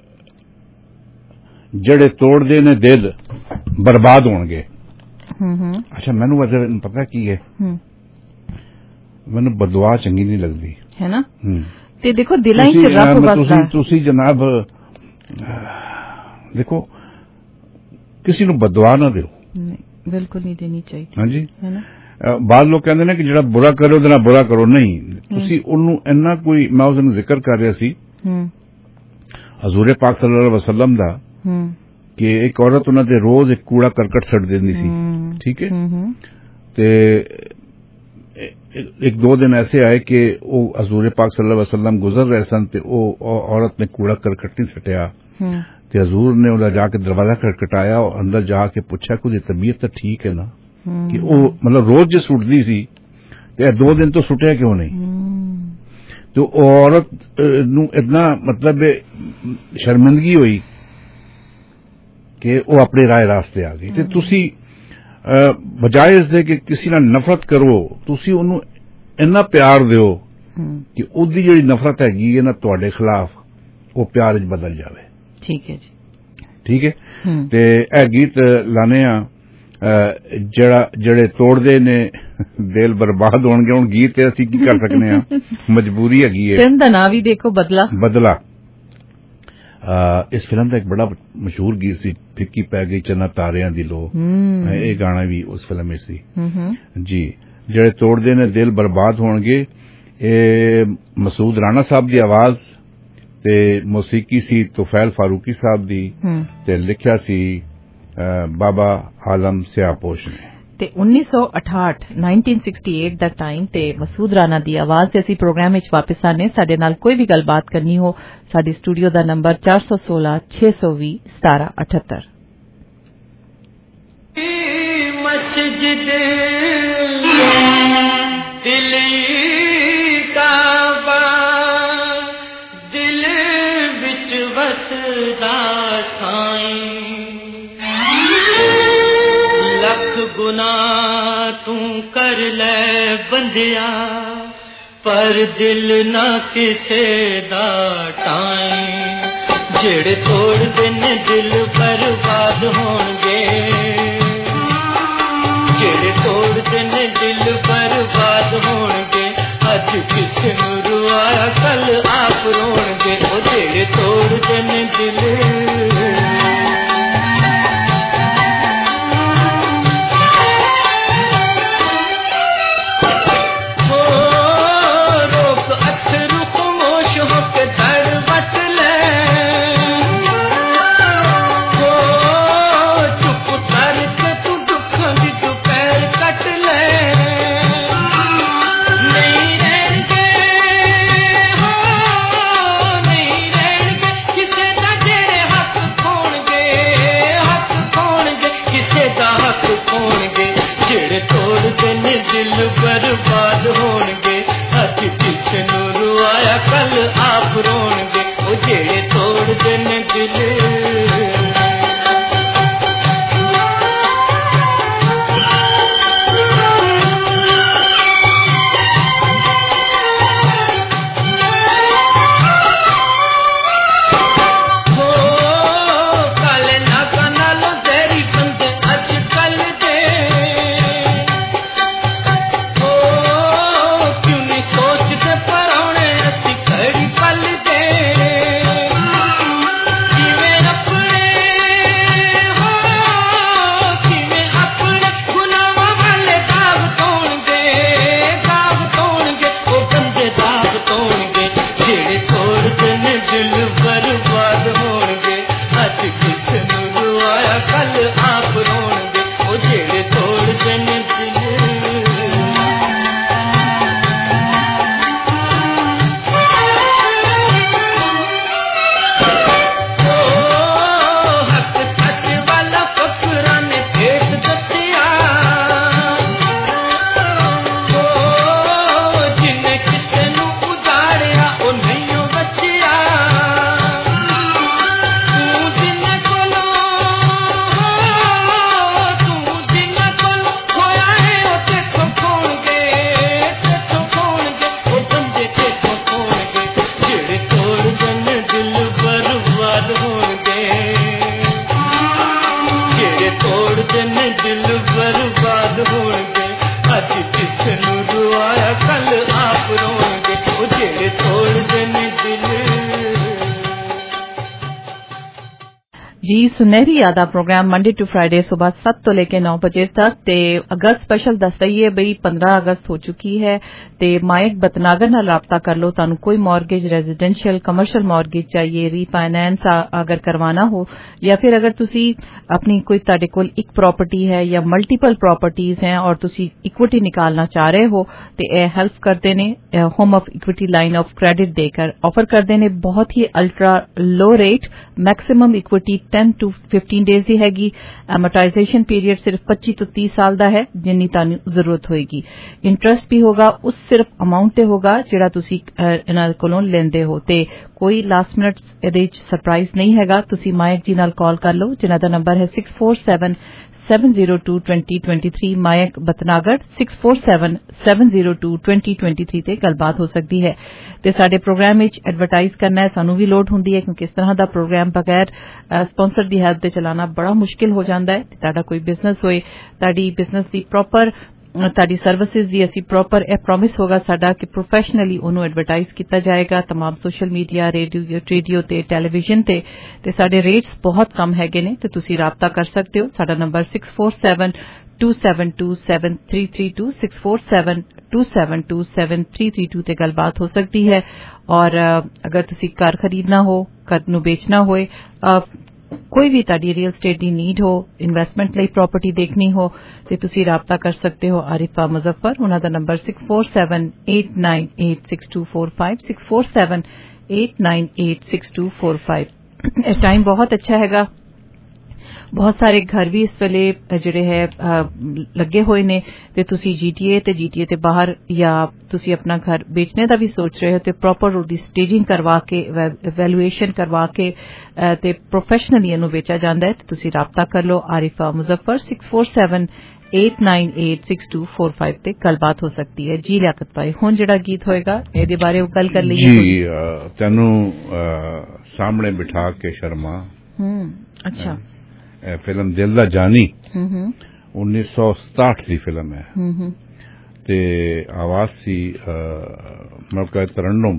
S8: जड़े तोड़दे ने दिल बर्बाद होणगे। अच्छा, मैनू वजह पता की है, मैनू बदुआ चंगी नहीं लगदी
S9: है ना, ते देखो दिलां च रब वसदा।
S8: तुसी जनाब देखो किसी नू बदुआ ना दिओ,
S9: बिल्कुल नहीं देनी चाहिए।
S8: हाँ जी,
S9: है ना।
S8: ਬਾਦ ਲੋਕ ਕਹਿੰਦੇ ਨੇ ਕਿ ਜਿਹੜਾ ਬੁਰਾ ਕਰੇ ਉਹਦੇ ਨਾਲ ਬੁਰਾ ਕਰੋ, ਨਹੀਂ ਤੁਸੀਂ ਉਹਨੂੰ ਇੰਨਾ ਕੋਈ, ਮੈਂ ਉਸ ਦਿਨ ਜ਼ਿਕਰ ਕਰ ਰਿਹਾ ਸੀ ਹਜ਼ੂਰ ਪਾਕ ਸੱਲੱਲਾਹੁ ਅਲੈਹਿ ਵਸੱਲਮ ਦਾ ਕਿ ਇੱਕ ਔਰਤ ਉਹਨਾਂ ਦੇ ਰੋਜ਼ ਇੱਕ ਕੂੜਾ ਕਰਕਟ ਛੱਡ ਦਿੰਦੀ ਸੀ, ਠੀਕ ਹੈ, ਤੇ एक दो दिन ऐसे आए कि वो हजूर पाक सल्लल्लाहु अलैहि वसल्लम गुजर रहे सन ते वो औरत ने कूड़ा करकट नहीं सटिया ते हजूर ने उन्हें जाके दरवाजा खटखटाया और अंदर जाके पूछा कि तबीयत तो ठीक है ना, कि वो मतलब रोज जो सुटती सी ते दो दिन तो सुटिया क्यों नहीं। तो औरत नू इतना मतलब शर्मिंदगी हुई कि वो अपने राय रास्ते आ गई। ते तुसी बजाय इसदे कि किसी नाल नफरत करो, तुसी उन्हें इन्ना प्यार दिओ कि उहदी जिहड़ी नफरत हैगी है ना तुहाडे खिलाफ वो प्यार च बदल जावे।
S9: ठीक है जी,
S8: ठीक है। ते ए गीत लाने आ जड़ा जड़े तोड़दे ने दिल बर्बाद होणगे। हुण गीत असीं की कर सकने आ, मजबूरी हैगी है।
S9: फिल्म दा नाम भी देखो, बदला।
S8: बदला आ, इस फिल्म का एक बड़ा मशहूर गीत सी, फिक्की पै गई चन्ना तारियां दी लो, ये गाना भी उस फिल्म में सी जी। जेड़े तोड़दे ने दिल बर्बाद होणगे, ए मसूद राणा साहब दी आवाज ते मौसीकी सी तुफैल फारूकी साहब दी ते लिखिया सी बाबा आलम सियापोश ने।
S9: ते उन्नीस सौ अठाठ नाइनटीन सिक्सटी एट दा टाइम ते मसूद राणा दी आवाज ते असी प्रोग्राम विच वापस आने। साडे नाल कोई भी गलबात करनी हो, साडे स्टूडियो दा नंबर चार सौ सोलह छे सौ भी सतारा अठहत्तर।
S18: मस्जिद दिल काबा दिल विच वसदा साईं, लख गुनाह तू कर ले बंदिया पर दिल ना किसे दा टाईं। जेड़े तोड़ दिन दिल बर्बाद होणगे, जेड़े तोड़ दिन दिल बर्बाद होणगे, अज किसे नूं रुआया कल आप रोणगे। ओ जेड़े तोड़ दिन दिल दिल बर्बाद होणगे, अज किसे नूं रुआया कल आप रोणगे। ओ जेड़े तोड़ दिन दिल जिवें
S9: ਜੀ ਸੁਨਹਿਰੀ ਯਾਦਾਂ ਪ੍ਰੋਗਰਾਮ ਮੰਡੇ ਟੂ ਫਰਾਈਡੇ ਸਵੇਰ ਸੱਤ ਤੋਂ ਲੈ ਕੇ ਨੌ ਵਜੇ ਤੱਕ ਤੇ ਅਗਸਤ ਸਪੈਸ਼ਲ ਦੱਸ ਰਹੀ ਹੈ ਬਈ ਪੰਦਰਾਂ ਅਗਸਤ ਹੋ ਚੁੱਕੀ ਹੈ ਤੇ ਮਾਇਕ ਬਤਨਾਗਰ ਨਾਲ ਰਾਬਤਾ ਕਰ ਲਓ ਤੁਹਾਨੂੰ ਕੋਈ ਮੌਰਗੇਜ ਰੈਜ਼ੀਡੈਂਸ਼ੀਅਲ ਕਮਰਸ਼ੀਅਲ ਮੌਰਗੇਜ ਚਾਹੀਏ ਰੀਫਾਈਨੈਂਸ ਅਗਰ ਕਰਵਾना ਹੋ ਜਾਂ ਫਿਰ ਅਗਰ ਤੁਸੀਂ ਆਪਣੀ ਕੋਈ ਤੁਹਾਡੇ ਕੋਲ ਇੱਕ ਪ੍ਰਾਪਰਟੀ ਹੈ ਜਾਂ ਮਲਟੀਪਲ ਪ੍ਰਾਪਰਟੀਜ਼ ਹੈ ਔਰ ਤੁਸੀਂ ਇਕੁਇਟੀ ਨਿਕਾਲਣਾ ਚਾਹ ਰਹੇ ਹੋ ਤੇ ਇਹ ਹੈਲਪ ਕਰਦੇ ਨੇ home of equity line of credit ਦੇकर ਆਫਰ ਕਰਦੇ ਨੇ ਬਹੁਤ ਹੀ ultra low rate maximum equity ten to fifteen days ਦੀ ਹੈਗੀ ਐਮੋਰਟਾਈਜ਼ੇਸ਼ਨ ਪੀਰੀਅਡ ਸਿਰਫ ਪੱਚੀ ਤੋਂ ਤੀਹ ਸਾਲ ਦਾ ਹੈ ਜਿੰਨੀ ਤੁਹਾਨੂੰ ਜ਼ਰੂਰਤ ਹੋਏਗੀ ਇੰਟਰਸਟ ਵੀ ਹੋਗਾ ਉਸ ਸਿਰਫ ਅਮਾਉਂਟ ਤੇ ਹੋਗਾ ਜਿਹੜਾ ਤੁਸੀਂ ਇਹਨਾਂ ਕੋਲੋਂ ਲੈਂਦੇ ਹੋ ਤੇ ਕੋਈ ਲਾਸਟ ਮਿੰਟ ਇਹਦੇ ਵਿੱਚ ਸਰਪ੍ਰਾਈਜ਼ ਨਹੀਂ ਹੈਗਾ ਤੁਸੀਂ ਮਾਇਕ ਜੀ ਨਾਲ ਕਾਲ ਕਰ ਲਓ ਜਿਨ੍ਹਾਂ ਦਾ ਨੰਬਰ ਹੈ six four seven seven zero two two zero two three Mayank Bhatnagar six four seven seven zero two two zero two three ਤੇ ਗੱਲਬਾਤ ਹੋ ਸਕਦੀ ਹੈ ਤੇ ਸਾਡੇ ਪ੍ਰੋਗਰਾਮ ਵਿੱਚ ਐਡਵਰਟਾਈਜ਼ ਕਰਨਾ ਹੈ ਸਾਨੂੰ ਵੀ ਲੋਡ ਹੁੰਦੀ ਹੈ ਕਿਉਂਕਿ ਇਸ ਤਰ੍ਹਾਂ ਦਾ ਪ੍ਰੋਗਰਾਮ ਬਗੈਰ ਸਪਾਂਸਰ ਦੀ ਹੈਲਪ ਤੇ ਚਲਾਉਣਾ ਬੜਾ ਮੁਸ਼ਕਿਲ ਹੋ ਜਾਂਦਾ ਹੈ ਤੁਹਾਡਾ ਕੋਈ ਬਿਜ਼ਨਸ ਹੋਏ ਤੁਹਾਡੀ ਬਿਜ਼ਨਸ ਦੀ ਪ੍ਰੋਪਰ ਤੁਹਾਡੀ ਸਰਵਿਸਿਜ਼ ਦੀ ਅਸੀਂ ਪ੍ਰੋਪਰ ਇਹ ਪ੍ਰੋਮਿਸ ਹੋਗਾ ਸਾਡਾ ਕਿ ਪ੍ਰੋਫੈਸ਼ਨਲੀ ਉਹਨੂੰ ਐਡਵਰਟਾਈਜ਼ ਕੀਤਾ ਜਾਏਗਾ तमाम ਸੋਸ਼ਲ ਮੀਡੀਆ ਰੇਡੀਓ ਰੇਡੀਓ ਤੇ ਟੈਲੀਵਿਜ਼ਨ ਤੇ ਤੇ ਸਾਡੇ ਰੇਟਸ ਬਹੁਤ ਕਮ ਹੈਗੇ ਨੇ ਤੇ ਤੁਸੀਂ ਰਾਬਤਾ ਕਰ ਸਕਦੇ ਹੋ ਸਾਡਾ number six four seven two seven two seven three three two six four seven two seven two seven three three two ਤੇ ਗੱਲਬਾਤ ਹੋ ਸਕਦੀ ਹੈ ਔਰ ਅਗਰ ਤੁਸੀਂ ਘਰ ਖਰੀਦਣਾ ਹੋ ਘਰ ਨੂੰ ਵੇਚਣਾ ਹੋਏ ਕੋਈ ਵੀ ਤੁਹਾਡੀ ਰੀਅਲ ਸਟੇਟ ਦੀ ਨੀਡ ਹੋ ਇਨਵੈਸਟਮੈਂਟ ਲਈ ਪ੍ਰਾਪਰਟੀ ਦੇਖਣੀ ਹੋ ਤੇ ਤੁਸੀਂ ਰਾਬਤਾ ਕਰ ਸਕਦੇ ਹੋ ਆਰਿਫਾ ਮੁਜ਼ੱਫਰ ਉਹਨਾਂ ਦਾ number six four seven eight nine eight six two four five six four seven eight nine eight six two four five ਇਹ ਟਾਈਮ ਬਹੁਤ ਅੱਛਾ ਹੈਗਾ ਬਹੁਤ ਸਾਰੇ ਘਰ ਵੀ ਇਸ ਵੇਲੇ ਜਿਹੜੇ ਹੈ ਲੱਗੇ ਹੋਏ ਨੇ ਤੇ ਤੁਸੀਂ ਜੀਟੀਏ ਤੇ ਜੀਟੀਏ ਤੇ ਬਾਹਰ ਜਾਂ ਤੁਸੀਂ ਆਪਣਾ ਘਰ ਵੇਚਣੇ ਦਾ ਵੀ ਸੋਚ ਰਹੇ ਹੋ ਤੇ ਪ੍ਰੋਪਰ ਉਹਦੀ ਸਟੇਜਿੰਗ ਕਰਵਾ ਕੇ ਇਵੈਲੂਏਸ਼ਨ ਕਰਵਾ ਕੇ ਤੇ ਪ੍ਰੋਫੈਸ਼ਨਲੀ ਇਹਨੂੰ ਵੇਚਿਆ ਜਾਂਦਾ ਹੈ ਤੇ ਤੁਸੀਂ ਰਾਬਤਾ ਕਰ ਲਓ ਆਰਿਫਾ Muzaffar six four seven eight nine eight six two four five ਤੇ ਗੱਲਬਾਤ ਹੋ ਸਕਦੀ ਹੈ ਜੀ ਲਿਆਕਤ ਭਾਈ ਹੁਣ ਜਿਹੜਾ ਗੀਤ ਹੋਏਗਾ ਇਹਦੇ ਬਾਰੇ ਉਹ ਗੱਲ ਕਰ ਲਈਏ
S8: ਜੀ ਤੈਨੂੰ ਸਾਹਮਣੇ ਬਿਠਾ ਕੇ ਸ਼ਰਮਾ
S9: ਹੂੰ ਅੱਛਾ
S8: ਫਿਲਮ ਦਿਲ ਦਾ ਜਾਨੀ उन्नीस सौ सताहठ ਦੀ ਫਿਲਮ ਹੈ ਤੇ ਆਵਾਜ਼ ਸੀ ਮਲਕਾ ਤਰन्नुम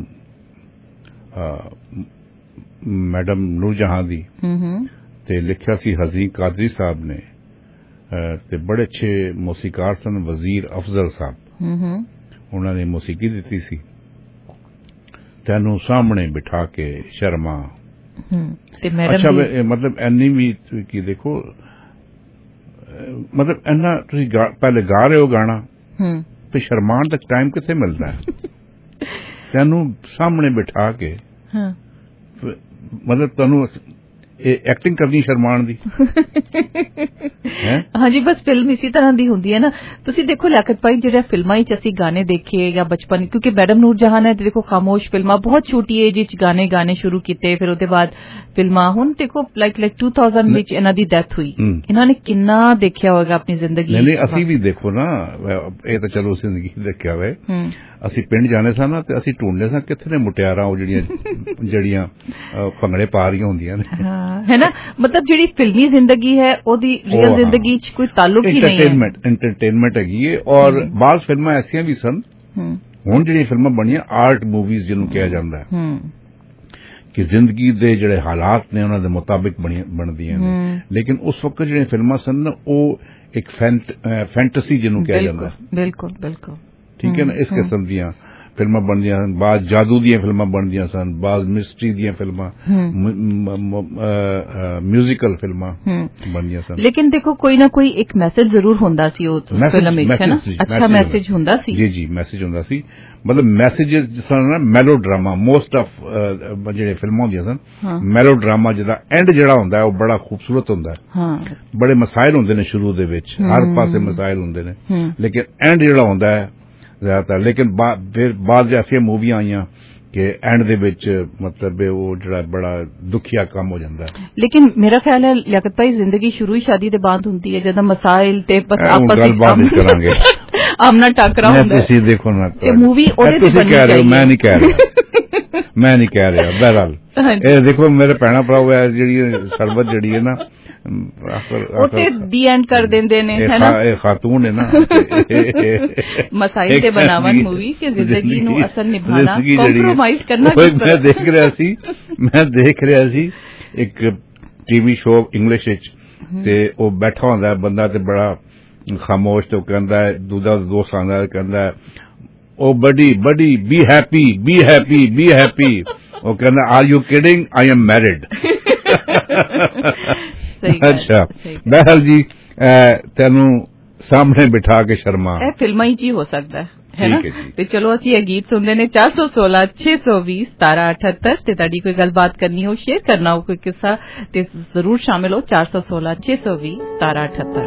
S8: ਮੈਡਮ ਨੂਰਜਹਾਨ ਦੀ ਤੇ ਲਿਖਿਆ ਸੀ ਹਜ਼ੀਨ ਕਾਦਰੀ ਸਾਹਿਬ ਨੇ ਤੇ ਬੜੇ ਅੱਛੇ ਮੌਸੀਕਾਰ ਸਨ ਵਜ਼ੀਰ ਅਫਜ਼ਲ ਸਾਹਿਬ ਉਹਨਾਂ ਨੇ ਮੌਸੀਕੀ ਦਿੱਤੀ ਸੀ ਤੈਨੂੰ ਸਾਹਮਣੇ ਬਿਠਾ ਕੇ ਸ਼ਰਮਾ ਅੱਛਾ ਮਤਲਬ ਐਨੀ ਵੀ ਕੀ ਦੇਖੋ ਮਤਲਬ ਇੰਨਾ ਤੁਸੀਂ ਪਹਿਲੇ ਗਾ ਰਹੇ ਹੋ ਗਾਣਾ ਤੇ ਸ਼ਰਮਾਨ ਦਾ ਟਾਈਮ ਕਿੱਥੇ ਮਿਲਦਾ ਹੈ ਤੈਨੂੰ ਸਾਹਮਣੇ ਬਿਠਾ ਕੇ ਮਤਲਬ ਤੁਹਾਨੂੰ ਇਹ ਐਕਟਿੰਗ ਕਰਨੀ ਸ਼ਰਮਾਨ ਦੀ
S9: ਹਾਂਜੀ ਬਸ ਫਿਲਮ ਇਸੇ ਤਰ੍ਹਾਂ ਦੀ ਹੁੰਦੀ ਹੈ ਨਾ ਤੁਸੀਂ ਦੇਖੋ ਲਿਆਕਤ ਭਾਈ ਜਿਹੜਾ ਫਿਲਮਾਂ ਵਿੱਚ ਅਸੀਂ ਗਾਣੇ ਦੇਖੇ ਜਾਂ ਬਚਪਨ ਕਿਉਂਕਿ ਮੈਡਮ ਨੂਰ ਜਹਾਨ ਹੈ ਤੇ ਦੇਖੋ ਖਾਮੋਸ਼ ਫਿਲਮਾਂ ਬਹੁਤ ਛੋਟੀ ਏਜ ਵਿੱਚ ਗਾਣੇ ਗਾਣੇ ਸ਼ੁਰੂ ਕੀਤੇ ਫਿਰ ਉਹਦੇ ਬਾਅਦ ਫਿਲਮਾਂ ਹੁਣ ਦੇਖੋ ਲਾਈਕ ਲਾਈਕ two thousand ਵਿੱਚ ਇਹਨਾਂ ਦੀ ਡੈਥ ਹੋਈ ਇਹਨਾਂ ਨੇ ਕਿੰਨਾ ਦੇਖਿਆ ਹੋਵੇਗਾ ਆਪਣੀ ਜ਼ਿੰਦਗੀ
S8: ਨਹੀਂ ਅਸੀਂ ਵੀ ਦੇਖੋ ਨਾ ਇਹ ਤਾਂ ਚਲੋ ਜ਼ਿੰਦਗੀ ਦੇਖਿਆ ਹੋਵੇ ਅਸੀਂ ਪਿੰਡ ਜਾਣੇ ਸਾਂ ਨਾ ਤੇ ਅਸੀਂ ਢੂੰਡਦੇ ਸਾਂ ਕਿੱਥੇ ਨੇ ਮੁਟਿਆਰਾਂ ਉਹ ਜਿਹੜੀਆਂ ਜਿਹੜੀਆਂ ਭੰਗੜੇ ਪਾ ਰਹੀਆਂ ਹੁੰਦੀਆਂ ਨੇ
S9: ਹੈ ਨਾ ਮਤਲਬ ਜਿਹੜੀ ਫਿਲਮੀ ਜ਼ਿੰਦਗੀ ਹੈ ਉਹਦੀ ਰੀਅਲ ਜ਼ਿੰਦਗੀ ਚ ਕੋਈ ਤਾਲੁਕ ਹੀ ਨਹੀਂ ਹੈ
S8: ਐਂਟਰਟੇਨਮੈਂਟ ਐਂਟਰਟੇਨਮੈਂਟ ਹੈਗੀ ਹੈ ਔਰ ਬਾਜ਼ ਫਿਲਮਾਂ ਐਸੀਆਂ ਵੀ ਸਨ ਹੁਣ ਜਿਹੜੀਆਂ ਫਿਲਮਾਂ ਬਣੀਆਂ ਆਰਟ ਮੂਵੀਜ਼ ਜਿਹਨੂੰ ਕਿਹਾ ਜਾਂਦਾ ਹੈ ਕਿ ਜ਼ਿੰਦਗੀ ਦੇ ਜਿਹੜੇ ਹਾਲਾਤ ਨੇ ਉਹਨਾਂ ਦੇ ਮੁਤਾਬਿਕ ਬਣਦੀਆਂ ਨੇ ਲੇਕਿਨ ਉਸ ਵਕਤ ਜਿਹੜੀਆਂ ਫਿਲਮਾਂ ਸਨ ਨਾ ਉਹ ਇੱਕ ਫੈਂਟਸੀ ਜਿਹਨੂੰ ਕਿਹਾ ਜਾਂਦਾ ਹੈ
S9: ਬਿਲਕੁਲ ਬਿਲਕੁਲ
S8: ਠੀਕ ਹੈ ਨਾ ਇਸ ਕਿਸਮ ਦੀਆਂ ਫਿਲਮਾਂ ਬਣਦੀਆਂ ਸਨ ਬਾਜ਼ ਜਾਦੂ ਦੀਆਂ ਫਿਲਮਾਂ ਬਣਦੀਆਂ ਸਨ ਬਾਜ਼ ਮਿਸਟਰੀ ਦੀਆਂ ਫਿਲਮਾਂ ਮਿਊਜ਼ੀਕਲ ਫਿਲਮਾਂ ਬਣਦੀਆਂ ਸਨ
S9: ਲੇਕਿਨ ਦੇਖੋ ਕੋਈ ਨਾ ਕੋਈ ਇੱਕ ਮੈਸੇਜ ਜ਼ਰੂਰ ਹੁੰਦਾ ਸੀ ਉਸ ਫਿਲਮ ਵਿੱਚ ਹੈ ਨਾ ਅੱਛਾ ਮੈਸੇਜ ਹੁੰਦਾ ਸੀ
S8: ਜੀ ਜੀ ਮੈਸੇਜ ਹੁੰਦਾ ਸੀ ਮਤਲਬ ਮੈਸੇजेस ਜਿਸ ਤਰ੍ਹਾਂ ਨਾ ਮੈਲੋ ਡਰਾਮਾ ਮੋਸਟ ਆਫ ਜਿਹੜੇ ਫਿਲਮਾਂ ਹੁੰਦੀਆਂ ਸਨ ਮੈਲੋ ਡਰਾਮਾ ਜਿਹਦਾ ਐਂਡ ਜਿਹੜਾ ਹੁੰਦਾ ਹੈ ਉਹ ਬੜਾ ਖੂਬਸੂਰਤ ਹੁੰਦਾ ਹੈ ਬੜੇ ਮਸਾਇਲ ਹੁੰਦੇ ਨੇ ਸ਼ੁਰੂ ਦੇ ਵਿੱਚ ਹਰ ਪਾਸੇ ਮਸਾਇਲ ਹੁੰਦੇ ਨੇ ਲੇਕਿਨ ਐਂਡ ਜਿਹੜਾ ਹੁੰਦਾ ਹੈ ਜ਼ਿਆਦਾਤਰ ਲੇਕਿਨ ਫਿਰ ਬਾਅਦ ਐਸੀਆਂ ਮੂਵੀਆਂ ਆਈਆਂ ਕਿ ਐਂਡ ਦੇ ਵਿੱਚ ਮਤਲਬ ਉਹ ਜਿਹੜਾ ਬੜਾ ਦੁਖੀਆ ਕੰਮ ਹੋ ਜਾਂਦਾ ਹੈ
S9: ਲੇਕਿਨ ਮੇਰਾ ਖਿਆਲ ਹੈ ਲਿਆਕਤ ਭਾਈ ਜ਼ਿੰਦਗੀ ਸ਼ੁਰੂ ਹੀ ਸ਼ਾਦੀ ਦੇ ਬਾਅਦ ਹੁੰਦੀ ਹੈ ਜਦੋਂ ਮਸਾਇਲ ਤੇ ਆਪਸ ਵਿੱਚ
S8: ਗੱਲਬਾਤ ਕਰਾਂਗੇ
S9: ਆਮਨਾ ਟਾਕਰਾ ਹੁੰਦਾ ਹੈ
S8: ਤੁਸੀਂ ਦੇਖੋ ਨਾ
S9: ਇਹ ਮੂਵੀ ਉਹਦੇ ਤੇ
S8: ਤੁਸੀਂ ਕਹਿ ਰਹੇ ਹੋ ਮੈਂ ਨਹੀਂ ਕਹਿ ਰਿਹਾ ਮੈਂ ਨਹੀਂ ਕਹਿ ਰਿਹਾ ਬਹਰਹਾਲ ਇਹ ਦੇਖੋ ਮੇਰੇ ਭੈਣਾਂ ਭਰਾ ਜਿਹੜੀ ਸਰਬਤ ਜਿਹੜੀ ਹੈ ਨਾ
S9: ਉੱਥੇ ਦੀ ਐਂਡ ਕਰ ਦਿੰਦੇ ਨੇ ਹੈ ਨਾ
S8: ਇਹ ਖਾਤੂਨ ਹੈ ਨਾ
S9: ਮਸਾਇਲ ਤੇ ਬਣਾਵਨ ਮੂਵੀ ਕਿ ਜ਼ਿੰਦਗੀ ਨੂੰ ਅਸਲ ਨਿਭਾਣਾ ਕੰਪਰੋਮਾਈਜ਼ ਕਰਨਾ
S8: ਮੈਂ ਦੇਖ ਰਿਹਾ ਸੀ ਮੈਂ ਦੇਖ ਰਿਹਾ ਸੀ ਇੱਕ टीवी शो इंग्लिश विच ते ओ बैठा होंदा है बंदा ते बड़ा खामोश ते कहंदा है दूजा दोस्त आंदा है कहंदा है ओ buddy buddy be happy be happy be happy ओ कहंदा are you kidding I am married अच्छा बहरहाल जी तेनू सामने बिठा के शर्मा
S9: ਇਹ ਫਿਲਮਾਂ ਹੀ ਹੋ ਸਕਦਾ ਹੈ है ना ਤੇ ਚਲੋ ਅਸੀਂ ਇਹ ਗੀਤ ਸੁਣਦੇ ਨੇ ਚਾਰ ਸੌ ਸੋਲਾਂ ਛੇ ਸੌ ਵੀਹ ਸਤਾਰਾਂ ਅਠੱਤਰ ਤੇ ਤੁਹਾਡੀ ਕੋਈ ਗੱਲਬਾਤ ਕਰਨੀ ਹੋ ਸ਼ੇਅਰ ਕਰਨਾ ਹੋ ਕੋਈ ਕਿੱਸਾ ਤੇ ਜ਼ਰੂਰ ਸ਼ਾਮਿਲ ਹੋ ਚਾਰ ਸੌ ਸੋਲਾਂ ਛੇ ਸੌ ਵੀਹ ਸਤਾਰਾਂ ਅਠੱਤਰ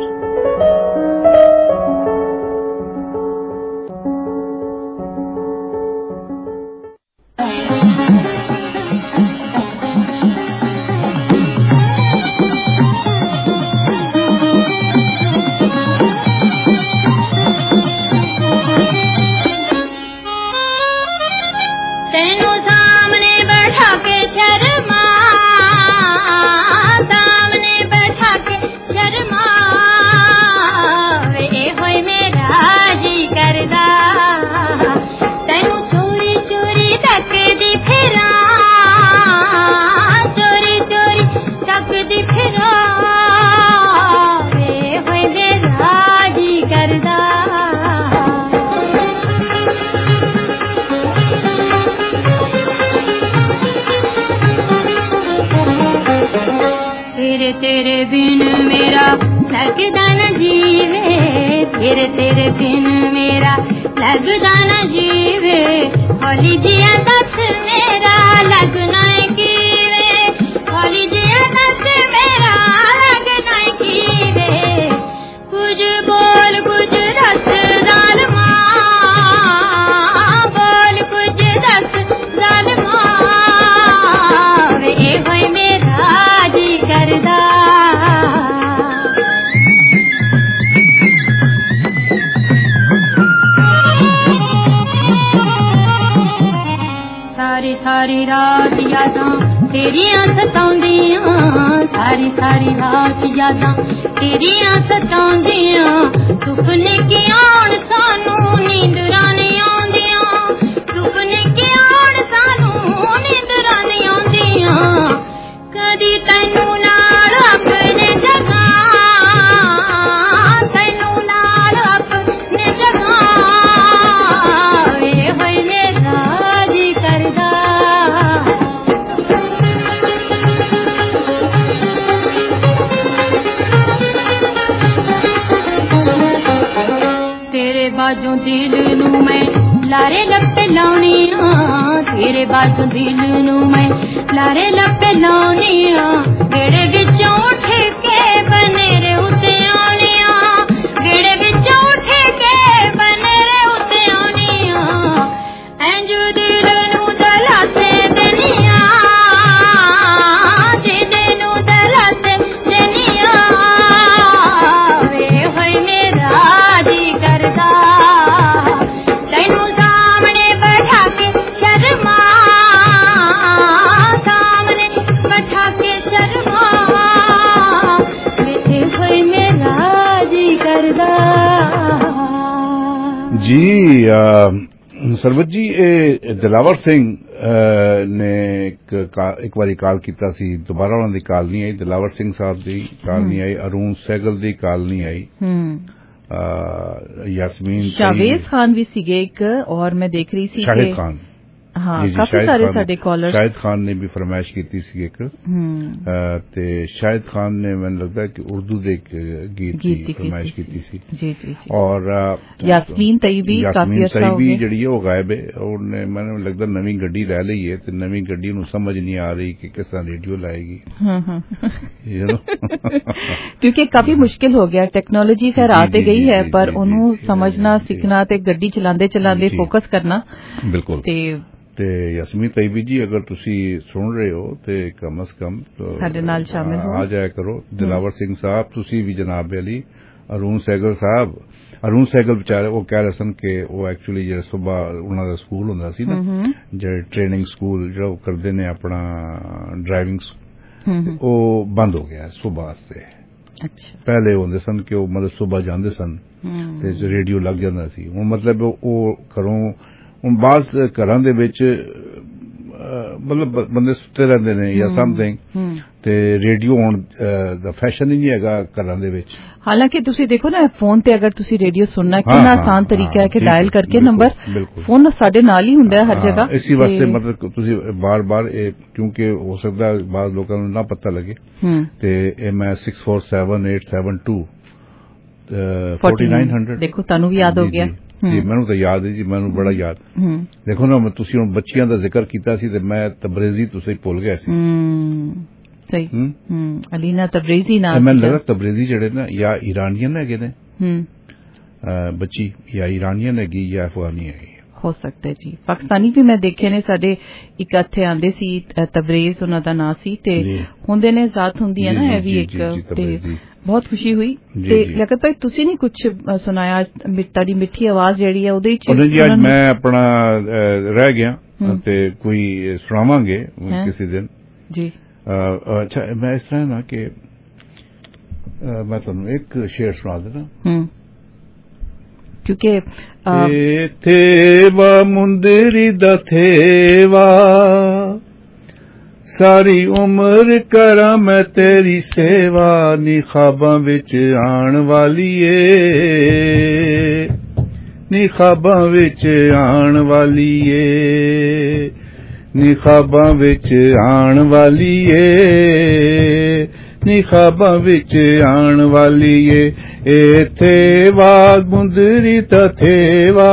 S10: लगदा न जीवे होली जिया दस मेरा लगना कीवे होली जिया दस मेरा लगना कीवे कुछ बोल कुछ रस जालमा बोल कुछ रस जालमा वे होई मेरा जी करदा सारी रात यादां तेरियां सताउंदियां सारी सारी रात यादां तेरियां सताउंदियां सुपने की आण सानू नींदरां नहीं आउंदियां सुपने की आण सानू नींदरां नहीं आउंदियां कदी तैनू नाल अपने जगा तैनू नाल अपने जगा वे होई मेरा जी करदा बाजू दिल नू मैं लारे लपे लाउनी तेरे बाजू दिल नू मैं लारे लपे लाउनी बेड़े विचों उठ के बनेरे उते आनी बेड़े विचों उठ के बनेरे उते आनी इंज दिल नू दलासे देनिया जिदे नू दलासे देनिया वे होई मेरा जी करदा
S8: जी सरवत जी दिलावर सिंह ने एक एक बारी कॉल कीता सी दोबारा उन्हां दी कॉल नहीं आई दिलावर सिंह साहब दी कॉल नहीं आई अरुण सहगल दी कॉल नहीं आई यास्मीन
S9: शावेज खान भी सीगे एक और मैं देख रही सी
S8: शाहिद खान
S9: हाँ काफी सारे साडे कॉलर
S8: शाहिद खान ने भी फरमाइश की सी एक ते शाहिद खान ने मैंने लगता है कि उर्दू दे गीत की फरमाइश की सी
S9: जी जी
S8: और
S9: यास्मीन तैयबी काफी अर्सा हो गया
S8: जड़ी है वो गायब है और मैंने लगता नवी गड्डी ले ली है ते नवी गड्डी नु समझ नहीं आ रही कि किस तरह रेडियो लाएगी
S9: क्योंकि काफी मुश्किल हो गया टेक्नोलॉजी खैर आते गई है पर उन्हों समझना सीखना ते गड्डी चलांदे चलांदे फोकस करना
S8: बिल्कुल ते यास्मीन तैयबी जी अगर तुसी सुन रहे हो ते कम अज कम तो
S9: साडे नाल शामिल हो
S8: आ जाया करो दिलावर सिंह साहब तुसी भी जनाब अली अरुण सहगल साहब अरुण सहगल बेचारे वो कह रहे सन कि वो एक्चुअली जो सुबह उन्हां दा स्कूल हुंदा सी ना जो ट्रेनिंग स्कूल जो करदे ने अपना ड्राइविंग वो बंद हो गया सुबह वास्ते
S9: अच्छा
S8: पहले होंदे सन कि वो मतलब सुबह जांदे सन ते रेडियो लग जांदा सी हुण मतलब वो घरों ਹੁਣ ਬਾਸ ਘਰਾਂ ਦੇ ਵਿੱਚ ਮਤਲਬ ਬੰਦੇ ਸੁੱਤੇ ਰਹਿੰਦੇ ਨੇ ਜਾਂ ਸਮਥਿੰਗ ਤੇ ਰੇਡੀਓ ਹੁਣ ਦਾ ਫੈਸ਼ਨ ਹੀ ਨਹੀਂ ਹੈਗਾ ਘਰਾਂ ਦੇ ਵਿੱਚ।
S9: ਹਾਲਾਂਕਿ ਤੁਸੀਂ ਦੇਖੋ ਨਾ ਫੋਨ ਤੇ ਅਗਰ ਤੁਸੀਂ ਰੇਡੀਓ ਸੁਣਨਾ ਕਿੰਨਾ ਆਸਾਨ ਤਰੀਕਾ ਹੈ ਕਿ ਡਾਇਲ ਕਰਕੇ ਨੰਬਰ ਫੋਨ ਸਾਡੇ ਨਾਲ ਹੀ ਹੁੰਦਾ ਹੈ ਹਰ ਜਗ੍ਹਾ।
S8: ਇਸੇ ਵਾਸਤੇ ਮਤਲਬ ਤੁਸੀਂ ਬਾਰ-ਬਾਰ ਇਹ ਕਿਉਂਕਿ ਹੋ ਸਕਦਾ ਬਾਅਦ ਲੋਕਾਂ ਨੂੰ ਨਾ ਪਤਾ ਲੱਗੇ ਤੇ ਇਹ ਮੈਂ six four seven eight seven two forty nine hundred
S9: ਦੇਖੋ ਤੁਹਾਨੂੰ ਵੀ ਯਾਦ ਹੋ ਗਿਆ।
S8: ਜੀ ਮੈਨੂੰ ਤਾਂ ਯਾਦ ਹੈ ਜੀ, ਮੈਨੂੰ ਬੜਾ ਯਾਦ। ਦੇਖੋ ਨਾ ਤੁਸੀਂ ਹੁਣ ਬੱਚਿਆਂ ਦਾ ਜ਼ਿਕਰ ਕੀਤਾ ਸੀ ਤੇ ਮੈਂ ਤਬਰੇਜ਼ੀ ਤੁਸੀਂ ਭੁੱਲ ਗਏ ਸੀ।
S9: ਸਹੀ ਹੂੰ ਅਲੀਨਾ ਤਬਰੇਜ਼ੀ ਨਾਮ
S8: ਮੈਨੂੰ ਲੱਗਾ ਤਬਰੇਜ਼ੀ ਜਿਹੜੇ ਨਾ ਜਾਂ ਈਰਾਨੀਅਨ ਹੈਗੇ ਨੇ ਬੱਚੀ ਜਾਂ ਈਰਾਨੀਅਨ ਹੈਗੀ ਜਾਂ ਅਫਗਾਨੀ ਹੈਗੀ
S9: ਹੋ ਸਕਦਾ ਜੀ। ਪਾਕਿਸਤਾਨੀ ਵੀ ਮੈਂ ਦੇਖੇ ਨੇ ਸਾਡੇ ਇੱਕ ਇੱਥੇ ਆਂਦੇ ਸੀ ਤਬਰੇਜ਼ ਉਹਨਾਂ ਦਾ ਨਾਂ ਸੀ ਤੇ ਹੁੰਦੇ ਨੇ ਜ਼ਾਤ ਹੁੰਦੀ ਹੈ ਨਾ ਇਹ ਵੀ ਇੱਕ ਤੇ ਬਹੁਤ ਖੁਸ਼ੀ ਹੋਈ। ਤੇ ਲਿਆਕਤ ਭਾਈ ਤੁਸੀਂ ਨਹੀਂ ਕੁਝ ਸੁਣਾਇਆ ਤੁਹਾਡੀ ਮਿੱਠੀ ਆਵਾਜ਼ ਜਿਹੜੀ ਹੈ ਉਹਦੇ ਵਿੱਚ
S8: ਜੀ ਅੱਜ ਮੈਂ ਆਪਣਾ ਰਹਿ ਗਿਆ ਤੇ ਕੋਈ ਸੁਣਾਵਾਂਗੇ ਕਿਸੇ ਦਿਨ ਜੀ। ਅੱਛਾ ਮੈਂ ਇਸ ਤਰ੍ਹਾਂ ਨਾ ਕਿ ਮੈਂ ਤੁਹਾਨੂੰ ਇੱਕ ਸ਼ੇਰ ਸੁਣਾ ਦੇਣਾ
S9: ਕਿਉਂਕਿ
S8: ਥੇਵਾ ਮੁੰਦਰੀ ਦਾ ਥੇਵਾ ਸਾਰੀ ਉਮਰ ਕਰਾਂ ਮੈਂ ਤੇਰੀ ਸੇਵਾ ਨੀ ਖਾਬਾਂ ਵਿੱਚ ਆਣ ਵਾਲੀ ਏ ਨੀ ਖਾਬਾਂ ਵਿੱਚ ਆਣ ਵਾਲੀ ਏ ਨੀ ਖਾਬਾਂ ਵਿੱਚ ਆਣ ਵਾਲੀ ਏ ਨੀ ਖਾਬਾਂ ਵਿੱਚ ਆਣ ਵਾਲੀ ਏ ਏ ਥੇਵਾ ਮੁੰਦਰੀ ਦਾ ਥੇਵਾ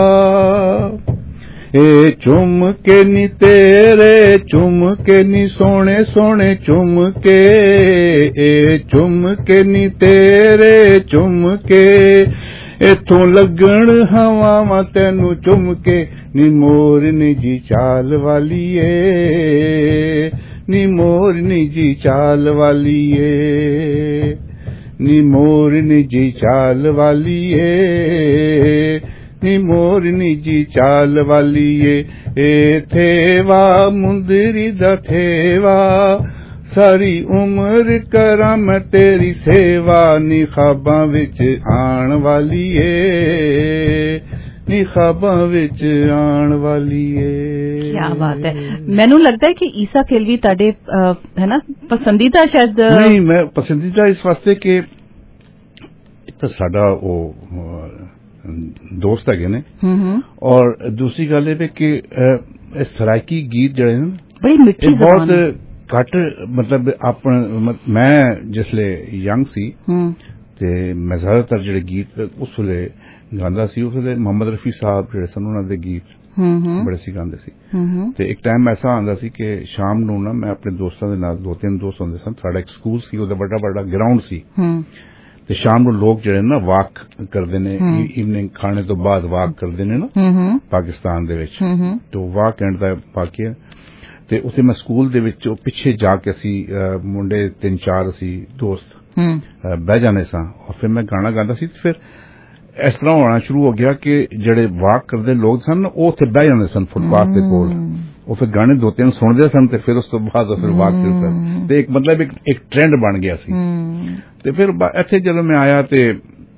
S8: ਏ ਚੁੰਮ ਕੇ ਨੀ ਤੇਰੇ ਚੁੰਮ ਕੇ ਨੀ ਸੋਹਣੇ ਸੋਹਣੇ ਚੁੰਮ ਕੇ ਏ ਚੁੰਮ ਕੇ ਨੀ ਤੇਰੇ ਚੁੰਮ ਕੇ ਇਥੋਂ ਲੱਗਣ ਹਵਾਵਾਂ ਤੈਨੂੰ ਚੁੰਮ ਕੇ ਨੀ ਮੋਰਨੀ ਜੀ ਚਾਲ ਵਾਲੀ ਏ ਨੀ ਮੋਰਨੀ ਜੀ ਚਾਲ ਵਾਲੀ ਏ ਨੀ ਮੋਰਨੀ ਜੀ ਚਾਲ ਵਾਲੀ ਏ ਨੀ ਮੋਰਨੀ ਜੀ ਚਾਲ ਵਾਲੀ ਏ ਏ ਥੇਵਾ ਮੁੰਦਰੀ ਦਾ ਥੇਵਾ ਸਾਰੀ ਉਮਰ ਕਰਾਂ ਮੈਂ ਤੇਰੀ ਸੇਵਾ ਨੀ ਖਾਬਾਂ ਵਿੱਚ ਆਣ ਵਾਲੀ ਏ ਨੀ ਖਾਬਾਂ ਵਿੱਚ ਆਣ ਵਾਲੀ ਏ।
S9: ਕੀ ਬਾਤ ਹੈ। ਮੈਨੂੰ ਲੱਗਦਾ ਹੈ ਕਿ ਈਸਾ ਖੇਲਵੀ ਤੁਹਾਡੇ ਹੈ ਨਾ ਪਸੰਦੀਦਾ ਸ਼ਾਇਦ
S8: ਨਹੀਂ ਮੈਂ ਪਸੰਦੀਦਾ ਇਸ ਵਾਸਤੇ ਕਿ ਇੱਕ ਤਾਂ ਸਾਡਾ ਉਹ ਦੋਸਤ ਹੈਗੇ ਨੇ ਔਰ ਦੂਸਰੀ ਗੱਲ ਇਹ ਕਿ ਇਹ ਸਰਾਇਕੀ ਗੀਤ ਜਿਹੜੇ ਨੇ
S9: ਬੜੀ ਮਿੱਠੀ
S8: ਬਹੁਤ ਘੱਟ ਮਤਲਬ ਆਪਣਾ ਮੈਂ ਜਿਸਲੇ ਯੰਗ ਸੀ ਤੇ ਮੈਂ ਜ਼ਿਆਦਾਤਰ ਜਿਹੜੇ ਗੀਤ ਉਸ ਵੇਲੇ ਗਾਉਂਦਾ ਸੀ ਉਸ ਵੇਲੇ ਮੁਹੰਮਦ ਰਫੀ ਸਾਹਿਬ ਜਿਹੜੇ ਸਨ ਉਹਨਾਂ ਦੇ ਗੀਤ ਬੜੇ ਸੀ ਗਾਉਂਦੇ ਸੀ ਤੇ ਇੱਕ ਟਾਈਮ ਐਸਾ ਆਉਂਦਾ ਸੀ ਕਿ ਸ਼ਾਮ ਨੂੰ ਨਾ ਮੈਂ ਆਪਣੇ ਦੋਸਤਾਂ ਦੇ ਨਾਲ ਦੋ ਤਿੰਨ ਦੋਸਤ ਹੁੰਦੇ ਸਨ ਸਾਡਾ ਇੱਕ ਸਕੂਲ ਸੀ ਉਹਦਾ ਵੱਡਾ ਵੱਡਾ ਗਰਾਊਂਡ ਸੀ ਤੇ ਸ਼ਾਮ ਨੂੰ ਲੋਕ ਜਿਹੜੇ ਨਾ ਵਾਕ ਕਰਦੇ ਨੇ ਇਵਨਿੰਗ ਖਾਣੇ ਤੋਂ ਬਾਅਦ ਵਾਕ ਕਰਦੇ ਨੇ ਨਾ ਪਾਕਿਸਤਾਨ ਦੇ ਵਿੱਚ ਤੇ ਵਾਕ ਐਂਡ ਦਾ ਵਾਕਿਆ ਤੇ ਉੱਥੇ ਮੈਂ ਸਕੂਲ ਦੇ ਵਿੱਚ ਉਹ ਪਿੱਛੇ ਜਾ ਕੇ ਅਸੀਂ ਮੁੰਡੇ ਤਿੰਨ ਚਾਰ ਅਸੀਂ ਦੋਸਤ ਬਹਿ ਜਾਣੇ ਸਾਂ ਔਰ ਫਿਰ ਮੈਂ ਗਾਣਾ ਗਾਉਂਦਾ ਸੀ ਤੇ ਫਿਰ ਇਸ ਤਰ੍ਹਾਂ ਹੋਣਾ ਸ਼ੁਰੂ ਹੋ ਗਿਆ ਕਿ ਜਿਹੜੇ ਵਾਕ ਕਰਦੇ ਲੋਕ ਸਨ ਉਹ ਉੱਥੇ ਬਹਿ ਜਾਂਦੇ ਸਨ ਫੁੱਟਪਾਥ ਦੇ ਕੋਲ ਉਹ ਫਿਰ ਗਾਣੇ ਦੋ ਤਿੰਨ ਸੁਣਦੇ ਸਨ ਤੇ ਫਿਰ ਉਸ ਤੋਂ ਬਾਅਦ ਫਿਰ ਵਾਕ ਕਰਦੇ ਤੇ ਇੱਕ ਮਤਲਬ ਇੱਕ ਇੱਕ ਟ੍ਰੈਂਡ ਬਣ ਗਿਆ ਸੀ ਤੇ ਫਿਰ ਇੱਥੇ ਜਦੋਂ ਮੈਂ ਆਇਆ ਤੇ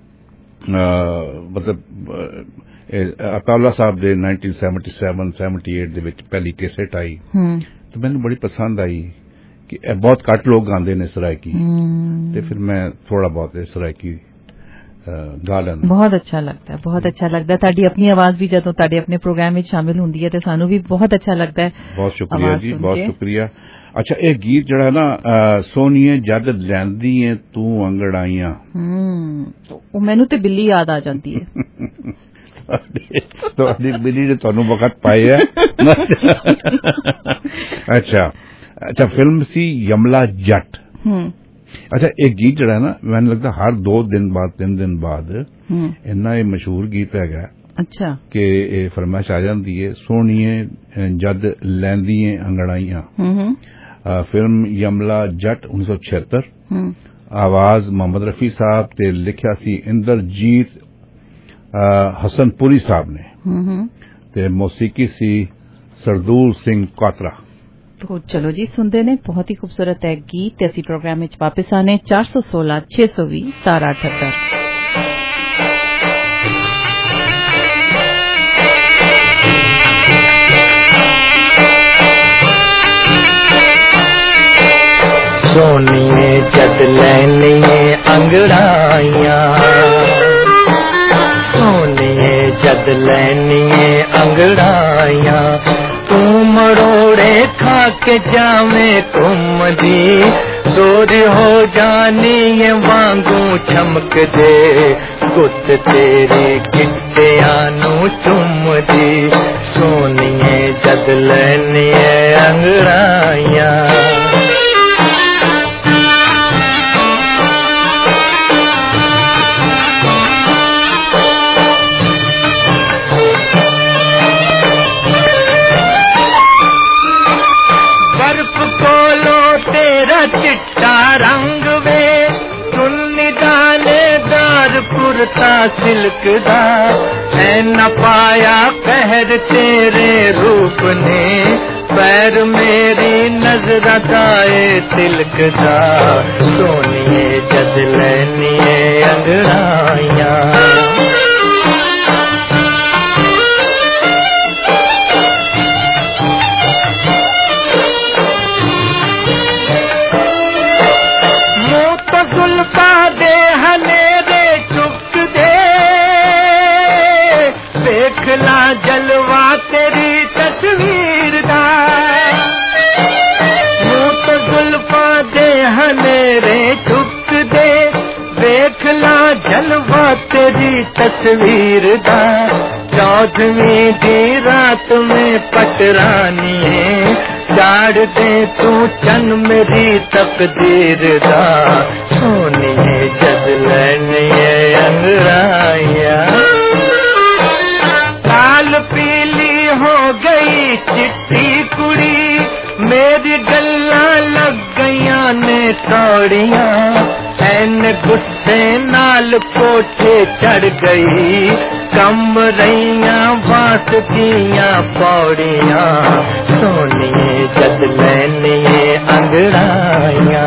S8: ਮਤਲਬ ਅਤਾਉਲਾ ਸਾਹਿਬ ਦੇ nineteen seventy seven seventy eight ਦੇ ਵਿੱਚ ਪਹਿਲੀ ਕੈਸੇਟ ਆਈ ਤੇ ਮੈਨੂੰ ਬੜੀ ਪਸੰਦ ਆਈ ਕਿ ਇਹ ਬਹੁਤ ਘੱਟ ਲੋਕ ਗਾਉਂਦੇ ਨੇ ਸਰਾਇਕੀ ਤੇ ਫਿਰ ਮੈਂ ਥੋੜਾ ਬਹੁਤ ਸਰਾਇਕੀ ਗਾ ਲੈਂਦਾ।
S9: ਬਹੁਤ ਅੱਛਾ ਲੱਗਦਾ ਬਹੁਤ ਅੱਛਾ ਲੱਗਦਾ ਤੁਹਾਡੀ ਆਪਣੀ ਆਵਾਜ਼ ਵੀ ਜਦੋਂ ਤੁਹਾਡੇ ਆਪਣੇ ਪ੍ਰੋਗਰਾਮ ਵਿੱਚ ਸ਼ਾਮਿਲ ਹੁੰਦੀ ਹੈ ਤੇ ਸਾਨੂੰ ਵੀ ਬਹੁਤ ਅੱਛਾ ਲੱਗਦਾ ਹੈ।
S8: ਬਹੁਤ ਸ਼ੁਕਰੀਆ ਜੀ ਬਹੁਤ ਸ਼ੁਕਰੀਆ। ਅੱਛਾ ਇਹ ਗੀਤ ਜਿਹੜਾ ਨਾ ਸੋਨੀਏ ਜਦ ਲੈਂਦੀ ਏ ਤੂੰ ਅੰਗੜਾਈਆਂ
S9: ਉਹ ਮੈਨੂੰ ਤੇ ਬਿੱਲੀ ਯਾਦ ਆ ਜਾਂਦੀ ਹੈ।
S8: ਤੁਹਾਡੀ ਬਿੱਲੀ ਨੇ ਤੁਹਾਨੂੰ ਵਕਤ ਪਾਏ ਹੈ। ਅੱਛਾ ਅੱਛਾ ਫਿਲਮ ਸੀ ਯਮਲਾ ਜੱਟ। ਅੱਛਾ ਇਹ ਗੀਤ ਜਿਹੜਾ ਨਾ ਮੈਨੂੰ ਲੱਗਦਾ ਹਰ ਦੋ ਦਿਨ ਬਾਅਦ ਤਿੰਨ ਦਿਨ ਬਾਅਦ ਇੰਨਾ ਇਹ ਮਸ਼ਹੂਰ ਗੀਤ ਹੈਗਾ
S9: ਅੱਛਾ
S8: ਕਿ ਇਹ ਫਰਮਾਇਸ਼ ਆ ਜਾਂਦੀ ਹੈ ਸੋਹਣੀਏ ਜਦ ਲੈਂਦੀਏ ਅੰਗੜਾਈਆਂ। ਫਿਲਮ ਯਮਲਾ ਜੱਟ ਉੱਨੀ ਸੌ ਛਿਹੱਤਰ ਆਵਾਜ਼ ਮੁਹੰਮਦ ਰਫੀ ਸਾਹਿਬ ਤੇ ਲਿਖਿਆ ਸੀ ਇੰਦਰਜੀਤ ਹਸਨਪੁਰੀ ਸਾਹਿਬ ਨੇ ਤੇ ਮੌਸੀਕੀ ਸੀ ਸਰਦੂਲ ਸਿੰਘ ਕਾਤਰਾ।
S9: तो चलो जी सुनते ने बहुत ही खूबसूरत है गीत ऐसी प्रोग्राम में वापस आने चार सौ सोलह छह सौ भी सतारा अठहत्तर
S18: जद लैनिए अंगड़ाइयां सोनिए जद लैनिए अंगड़ाइयां तू मरोड़े खा के जावे घुम दी दूर हो जानी ये वांगू चमक दे गुत तेरे गिट्टियां नू चुम दी सोनिए जद लैनिए अंगड़ाइयां चिट्टा रंग वे सुन्नी दानेदार कुर्ता सिल्क दा है न पाया कहर तेरे रूप ने पैर मेरी नजर दाए तिलक दा सोनिए जद लैनिए अंगड़ाइयां जलवा तेरी तस्वीर दा मुँह तो जुल्फा दे हनेरे चुक दे देख ला जलवा तेरी तस्वीर दा चौदहवीं दी रात में पटरानी है चाड़ दे तू चन मेरी तकदीर दा सोनिए जद लैनिए अंगड़ाइयां लाल पीली हो गई चिट्टी कुड़ी मेरी गल्ला लग गईया ने तौड़ियां एन गुस्से नाल कोठे चढ़ गई कम रहिया बांस दियां पौड़ियां सोनिए जद लैनिए अंगड़ाइयां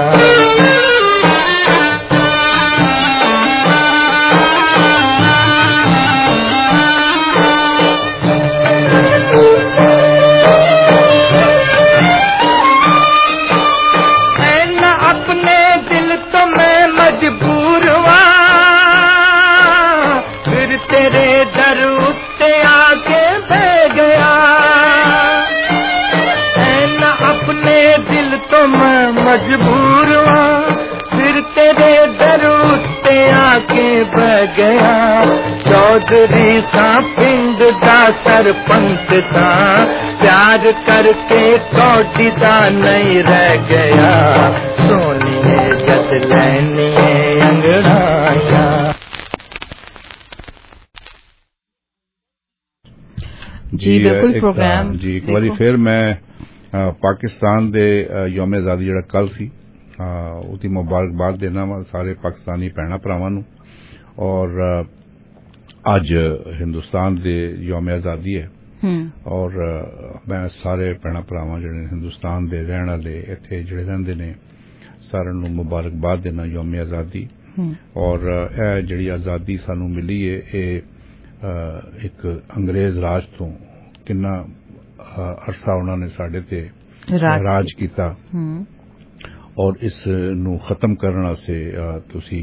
S18: मजबूर फिर तेरे दरूते आके बह गया चौधरी सा पिंड दा सरपंच सा प्यार करके कौड़ी दा नहीं रह गया सोनिए जद लैनिए अंगड़ाइयां
S8: जी बिल्कुल प्रोग्राम जी एक बार फिर मैं पाकिस्तान दे यौम आज़ादी जिहड़ा कल सी उहदी मुबारकबाद देना वा सारे पाकिस्तानी भैणां भरावां नूं और अज हिंदुस्तान दे यौम आज़ादी है और मैं सारे भैणां भरावां जिहड़े हिंदुस्तान दे रहण वाले इत्थे जिहड़े रहिंदे ने सारिआं नूं मुबारकबाद देना यौम आज़ादी और ਇਹ ਜਿਹੜੀ आज़ादी सानूं मिली है ਇਹ एक अंग्रेज राज तो किन्ना अरसा उन्होंने साढ़े ते राज किया और इस नू खत्म करने से तुसी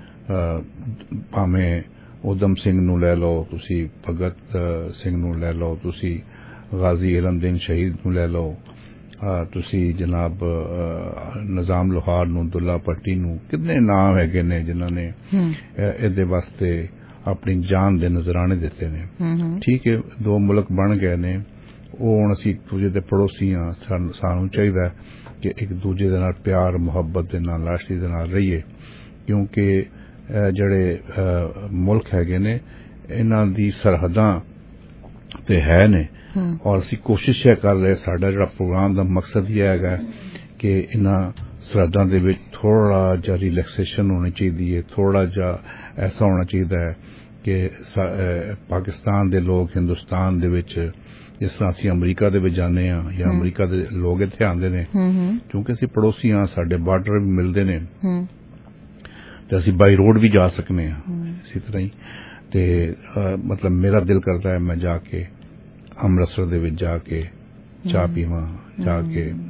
S8: भावें उधम सिंह नू ले लो तुसी भगत सिंह नू ले लो तुसी गाजी इलमदीन शहीद नू ले लो तुसी जनाब निजाम लोहार नू दुल्ला भट्टी नू कितने नाम है ने जिन्होंने इहदे वास्ते अपनी जान दे नजराने दिते ने ठीक है दो मुल्क बन गए ने ਉਹ ਹੁਣ ਅਸੀਂ ਇੱਕ ਦੂਜੇ ਦੇ ਪੜੋਸੀ ਹਾਂ ਸਾਨੂੰ ਚਾਹੀਦਾ ਕਿ ਇੱਕ ਦੂਜੇ ਦੇ ਨਾਲ ਪਿਆਰ ਮੁਹੱਬਤ ਦੇ ਨਾਲ ਲਾਸ਼ੀ ਦੇ ਨਾਲ ਰਹੀਏ ਕਿਉਂਕਿ ਜਿਹੜੇ ਮੁਲਕ ਹੈਗੇ ਨੇ ਇਹਨਾਂ ਦੀ ਸਰਹੱਦਾਂ ਤੇ ਹੈ ਨੇ ਔਰ ਅਸੀਂ ਕੋਸ਼ਿਸ਼ ਇਹ ਕਰ ਰਹੇ ਸਾਡਾ ਜਿਹੜਾ ਪ੍ਰੋਗਰਾਮ ਦਾ ਮਕਸਦ ਇਹ ਹੈਗਾ ਕਿ ਇਹਨਾਂ ਸਰਹੱਦਾਂ ਦੇ ਵਿੱਚ ਥੋੜਾ ਜਿਹਾ ਰਿਲੈਕਸੇਸ਼ਨ ਹੋਣੀ ਚਾਹੀਦੀ ਹੈ ਥੋੜਾ ਜਿਹਾ ਐਸਾ ਹੋਣਾ ਚਾਹੀਦਾ ਹੈ ਕਿ ਪਾਕਿਸਤਾਨ ਦੇ ਲੋਕ ਹਿੰਦੁਸਤਾਨ ਦੇ ਵਿੱਚ जिस तरह असीं अमरीका दे विच जाने आ या अमरीका दे लोग इत्थे आंदे ने क्योंकि असीं पड़ोसी हां साडे बार्डर भी मिलदे ने ते असीं बाई रोड भी जा सकने आ इसी तरह ही ते मतलब मेरा दिल करता है मैं जाके अमृतसर दे विच जाके चाह पीवां जाके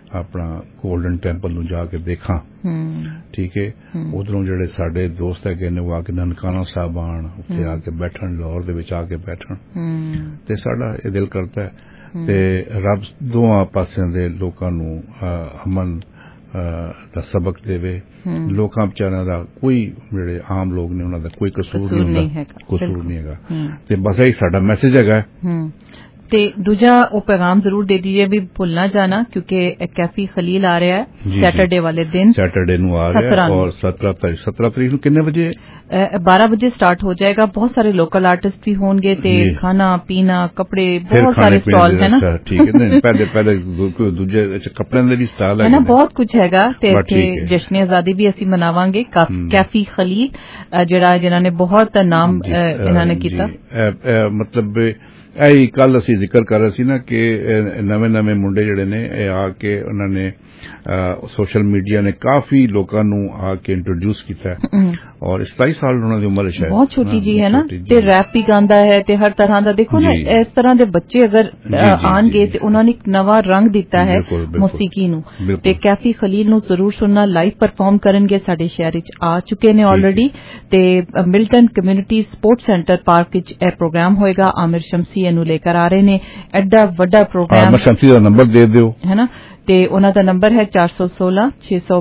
S8: अपना गोल्डन टैंपल ਨੂੰ ਜਾ ਕੇ ਦੇਖਾਂ ਠੀਕ ਹੈ ਉਧਰੋਂ ਜਿਹੜੇ ਸਾਡੇ ਦੋਸਤ ਹੈਗੇ ਨੇ ਉਹ ਆ ਕੇ ਨਨਕਾਣਾ ਸਾਹਿਬ ਆਣ ਉੱਥੇ ਆ ਕੇ ਬੈਠਣ ਲਾਹੌਰ ਦੇ ਵਿੱਚ ਆ ਕੇ ਬੈਠਣ ਤੇ ਸਾਡਾ ਇਹ ਦਿਲ ਕਰਦਾ ਹੈ ਤੇ ਰੱਬ ਦੋਹਾਂ ਪਾਸਿਆਂ ਦੇ ਲੋਕਾਂ ਨੂੰ ਅਮਨ ਦਾ ਸਬਕ ਦੇਵੇ ਲੋਕਾਂ ਵਿਚਾਰਿਆਂ ਦਾ ਕੋਈ ਜਿਹੜੇ ਆਮ ਲੋਕ ਨੇ ਉਹਨਾਂ ਦਾ ਕੋਈ ਕਸੂਰ ਨਹੀਂ ਹੁੰਦਾ ਕਸੂਰ ਨਹੀਂ ਹੈਗਾ ਤੇ ਬਸ ਇਹ ਸਾਡਾ ਮੈਸੇਜ ਹੈਗਾ
S9: ਤੇ ਦੂਜਾ ਉਹ ਪੈਗਾਮ ਜ਼ਰੂਰ ਦੇ दीजिए भी भूलना जाना क्योंकि कैफी खलील आ रहा है सैटरडे वाले दिन
S8: सैटरडे ਨੂੰ ਆ ਰਿਹਾ है और सत्रह तारीख सत्रह तारीख ਨੂੰ कितने बजे
S9: बारह बजे स्टार्ट हो जाएगा बहुत सारे लोकल आर्टिस्ट भी होंगे ते खाना पीना कपड़े बहुत सारे स्टॉल है ना
S8: ठीक है नहीं पहले पहले दूजे कपड़े ਦੇ भी स्टॉल
S9: है ना बहुत कुछ हैगा ते इत्थे जश्न आजादी भी ਅਸੀਂ ਮਨਾਵਾਂਗੇ कैफी खलील ਜਿਹੜਾ ਜਿਨ੍ਹਾਂ ਨੇ ਬਹੁਤ ਨਾਮ ਇਹਨਾਂ ਨੇ ਕੀਤਾ
S8: मतलब ਇਹੀ ਕੱਲ ਅਸੀਂ ਜ਼ਿਕਰ ਕਰ ਰਹੇ ਸੀ ਨਾ ਕਿ ਨਵੇਂ ਨਵੇਂ ਮੁੰਡੇ ਜਿਹੜੇ ਨੇ ਇਹ ਆ ਕੇ ਉਹਨਾਂ ਨੇ ਸੋਸ਼ਲ ਮੀਡੀਆ ਨੇ ਕਾਫੀ ਲੋਕਾਂ ਨੂੰ ਆ ਕੇ ਇੰਟਰੋਡਿਊਸ ਕੀਤਾ ਔਰ ਸਤਾਈ ਸਾਲ ਉਹਨਾਂ ਦੀ ਉਮਰ ਹੈ ਸ਼ਾਇਦ
S9: ਬਹੁਤ ਛੋਟੀ ਜੀ ਹੈ ਨਾ ਤੇ ਰੈਪ ਵੀ ਗਾਉਂਦਾ ਹੈ ਤੇ ਹਰ ਤਰ੍ਹਾਂ ਦਾ ਦੇਖੋ ਨਾ ਇਸ ਤਰ੍ਹਾਂ ਦੇ ਬੱਚੇ ਅਗਰ ਆਣਗੇ ਤੇ ਉਹਨਾਂ ਨੇ ਇੱਕ ਨਵਾਂ ਰੰਗ ਦਿੱਤਾ ਹੈ ਮੌਸੀਕੀ ਨੂੰ ਤੇ ਕੈਫੀ ਖਲੀਲ ਨੂੰ ਜ਼ਰੂਰ ਸੁਣਨਾ ਲਾਈਵ ਪਰਫਾਰਮ ਕਰਨਗੇ ਸਾਡੇ ਸ਼ਹਿਰ ਵਿੱਚ ਆ ਚੁੱਕੇ ਨੇ ਆਲਰੇਡੀ ਤੇ Milton community sports centre park ਵਿੱਚ ਇਹ ਪ੍ਰੋਗਰਾਮ ਹੋਏਗਾ ਆਮਿਰ ਸ਼ਮਸੀ ਇਹਨੂੰ ਲੈ ਕੇ ਆ ਰਹੇ ਨੇ ਐਡਾ ਵੱਡਾ ਪ੍ਰੋਗਰਾਮ
S8: ਆਮਿਰ ਸ਼ਮਸੀ ਦਾ ਨੰਬਰ ਦੇ ਦਿਓ
S9: ਹੈ ਨਾ ਤੇ ਉਹਨਾਂ ਦਾ ਨੰਬਰ ਹੈ ਚਾਰ ਸੌ ਸੋਲਾਂ ਛੇ ਸੌ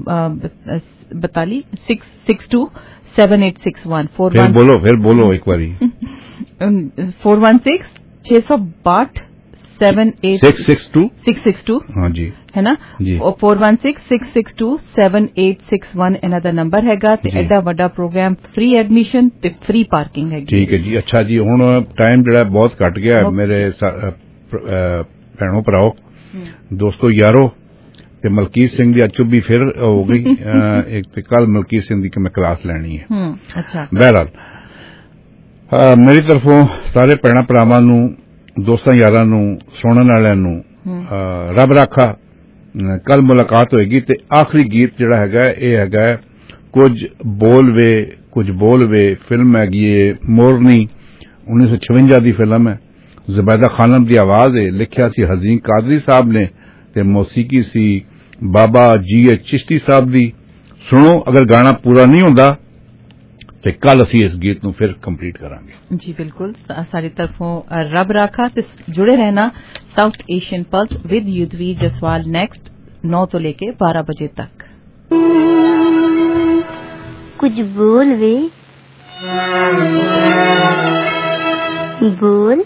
S9: ਬਤਾਲੀ six six two seven eight six one four
S8: फिर बोलो फिर बोलो एक बारी
S9: फोर वन सिक्स छह सौ बाट seven eight
S8: six six two
S9: six six two
S8: हाँ जी
S9: है ना four one six six six two seven eight six one इन्हां दा नंबर हैगा ते एडा वड्डा प्रोग्राम फ्री एडमिशन ते फ्री पार्किंग हैगी
S8: ठीक है जी अच्छा जी हुण टाइम जेड़ा बहुत घट गया मेरे भैणों भराओ दोस्तों यारो ਤੇ ਮਲਕੀਤ ਸਿੰਘ ਦੀ ਅੱਜ ਵੀ ਫਿਰ ਹੋ ਗਈ ਇੱਕ ਤੇ ਕੱਲ ਮਲਕੀਤ ਸਿੰਘ ਦੀ ਕਿ ਮੈਂ ਕਲਾਸ ਲੈਣੀ ਹੈ
S9: ਹੂੰ ਅੱਛਾ
S8: ਬਹਿਰਹਾਲ ਮੇਰੀ ਤਰਫੋਂ ਸਾਰੇ ਭੈਣਾਂ ਭਰਾਵਾਂ ਨੂੰ ਦੋਸਤਾਂ ਯਾਰਾਂ ਨੂੰ ਸੁਣਨ ਵਾਲਿਆਂ ਨੂੰ ਰੱਬ ਰਾਖਾ ਕੱਲ ਮੁਲਾਕਾਤ ਹੋਏਗੀ ਤੇ ਆਖਰੀ ਗੀਤ ਜਿਹੜਾ ਹੈਗਾ ਇਹ ਹੈਗਾ ਕੁਝ ਬੋਲ ਵੇ ਕੁਝ ਬੋਲ ਵੇ ਫਿਲਮ ਹੈਗੀ ਏ ਮੋਰਨੀ उन्नीस सौ छवंजा ਦੀ ਫਿਲਮ ਹੈ ਜ਼ੁਬੈਦਾ ਖਾਨਮ ਦੀ ਆਵਾਜ਼ ਹੈ ਲਿਖਿਆ ਸੀ ਹਜ਼ੀਨ ਕਾਦਰੀ ਸਾਹਿਬ ਨੇ ਤੇ ਮੌਸੀਕੀ ਸੀ ਬਾਬਾ ਜੀ ਐਚ ਚਿਸ਼ਤੀ ਸਾਹਿਬ ਦੀ ਸੁਣੋ ਅਗਰ ਗਾਣਾ ਪੂਰਾ ਨਹੀਂ ਹੁੰਦਾ ਤੇ ਕੱਲ ਅਸੀਂ ਇਸ ਗੀਤ ਨੂੰ ਫਿਰ ਕੰਪਲੀਟ ਕਰਾਂਗੇ
S9: ਜੀ ਬਿਲਕੁਲ ਸਾਰੀ ਤਰਫੋਂ ਰੱਬ ਰਾਖਾ ਤੇ ਜੁੜੇ ਰਹਿਣਾ South Asian Pulse with Yudhvir Jaswal next नौ ਤੋਂ ਲੈ ਕੇ बारह बजे तक
S10: कुछ बोल वे बोल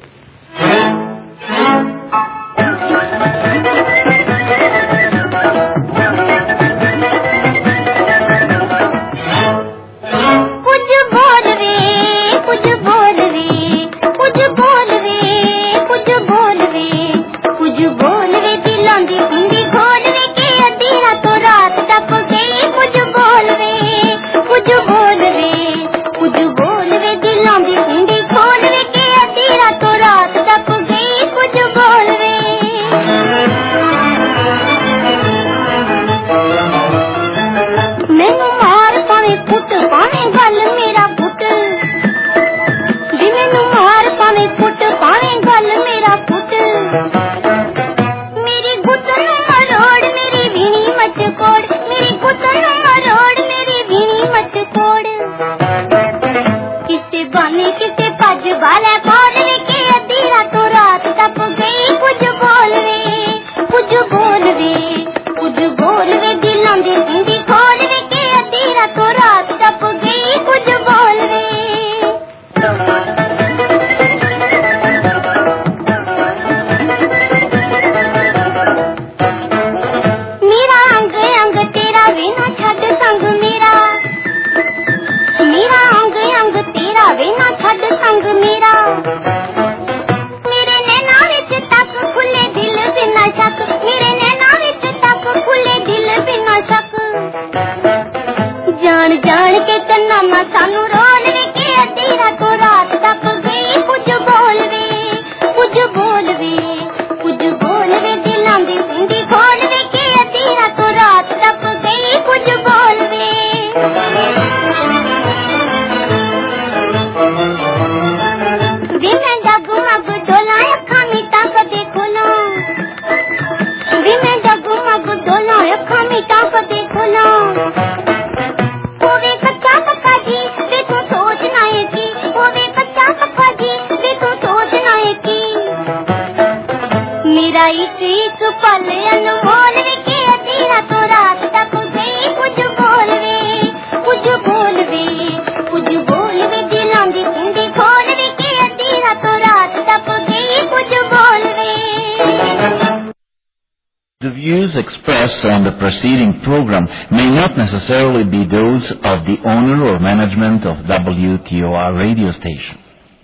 S1: views expressed on the preceding program may not necessarily be those of the owner or management of W T O R radio station.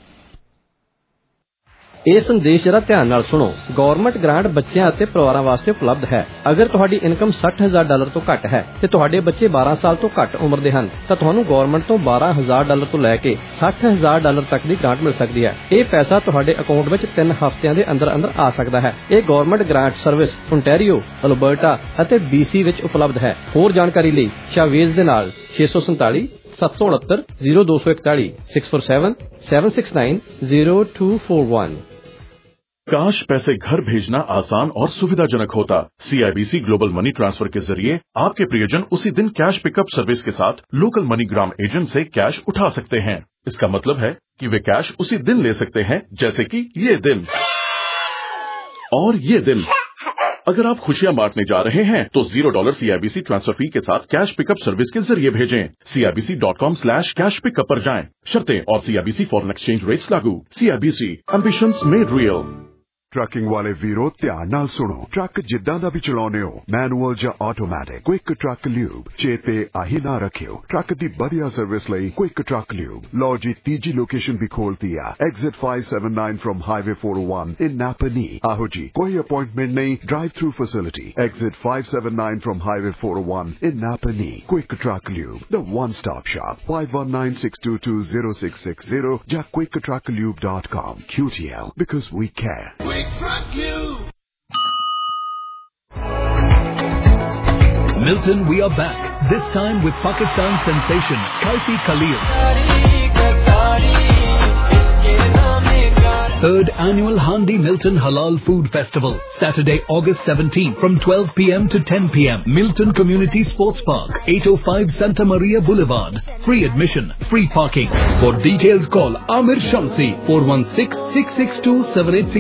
S2: ਇਹ ਸੰਦੇਸ਼ ਜਰਾ ਧਿਆਨ ਨਾਲ ਸੁਣੋ। ਗਵਰਨਮੈਂਟ ਗ੍ਰਾਂਟ ਬੱਚਿਆਂ ਅਤੇ ਪਰਿਵਾਰਾਂ ਵਾਸਤੇ ਉਪਲਬਧ ਹੈ। ਅਗਰ ਤੁਹਾਡੀ ਇਨਕਮ ਸੱਠ ਹਜ਼ਾਰ ਡਾਲਰ ਤੋਂ ਘੱਟ ਹੈ ਤੇ ਤੁਹਾਡੇ ਬੱਚੇ ਬਾਰਾਂ ਸਾਲ ਤੋਂ ਘੱਟ ਉਮਰ ਦੇ ਹਨ ਤਾਂ ਤੁਹਾਨੂੰ ਗਵਰਨਮੈਂਟ ਤੋਂ ਬਾਰਾਂ ਹਜ਼ਾਰ ਡਾਲਰ ਤੋਂ ਲੈ ਕੇ ਸੱਠ ਹਜ਼ਾਰ ਡਾਲਰ ਤੱਕ ਦੀ ਗ੍ਰਾਂਟ ਮਿਲ ਸਕਦੀ ਹੈ। ਇਹ ਪੈਸਾ ਤੁਹਾਡੇ ਅਕਾਊਂਟ ਵਿੱਚ ਤਿੰਨ ਹਫ਼ਤਿਆਂ ਦੇ ਅੰਦਰ ਅੰਦਰ ਆ ਸਕਦਾ ਹੈ। ਇਹ government grant service Ontario, Alberta ਅਤੇ ਬੀਸੀ ਵਿੱਚ ਉਪਲਬਧ ਹੈ। ਹੋਰ ਜਾਣਕਾਰੀ ਲਈ ਸ਼ਾਵੇਜ਼ ਦੇ ਨਾਲ ਛੇ ਸੌ ਸੰਤਾਲੀ ਸੱਤ ਸੌ ਉਨੱਤਰ ਜ਼ੀਰੋ ਦੋ ਸੌ ਇਕਤਾਲੀ six four seven seven six nine zero two four one.
S3: काश पैसे घर भेजना आसान और सुविधाजनक होता। सीआईबीसी ग्लोबल मनी ट्रांसफर के जरिए आपके प्रियजन उसी दिन कैश पिकअप सर्विस के साथ लोकल मनीग्राम एजेंट से कैश उठा सकते हैं। इसका मतलब है कि वे कैश उसी दिन ले सकते हैं, जैसे कि ये दिन और ये दिन। अगर आप खुशियां बांटने जा रहे हैं तो zero dollar CIBC transfer fee के साथ कैश पिकअप सर्विस के जरिए भेजें। CIBC dot com slash cash pickup पर जाएं। शर्तें और सीआईबीसी फॉरेन एक्सचेंज रेट्स लागू। CIBC ambitions made real.
S4: Trucking वाले वीरो ध्यान नाल सुनो। ट्रक जिद्दां दा भी चलाउने हो, मैनुअल या ऑटोमैटिक, क्विक ट्रक ल्यूब चेते आही ना रखियो। ट्रक दी बढ़िया सर्विस लई क्विक ट्रक ल्यूब। लो जी तीजी लोकेशन भी खोलती है, exit five seven nine from highway four O one in Napanee. आहो जी, कोई अपॉइंटमेंट नहीं, drive through facility. Exit five seven nine from highway four O one in Napanee. Quick truck lube, the one stop shop. Five one nine six two two zero six six zero या quick truck lube dot com. Q T L, because we care.
S5: Milton, we are back. This time with Pakistan sensation Kaifi Khalil. Third annual Handi Milton Halal Food Festival, Saturday, August seventeenth from twelve p.m. to ten p.m. Milton Community Sports Park, eight oh five Santa Maria Boulevard. Free admission, free parking. For details call Amir Shamsi, four one six, six six two, seven eight six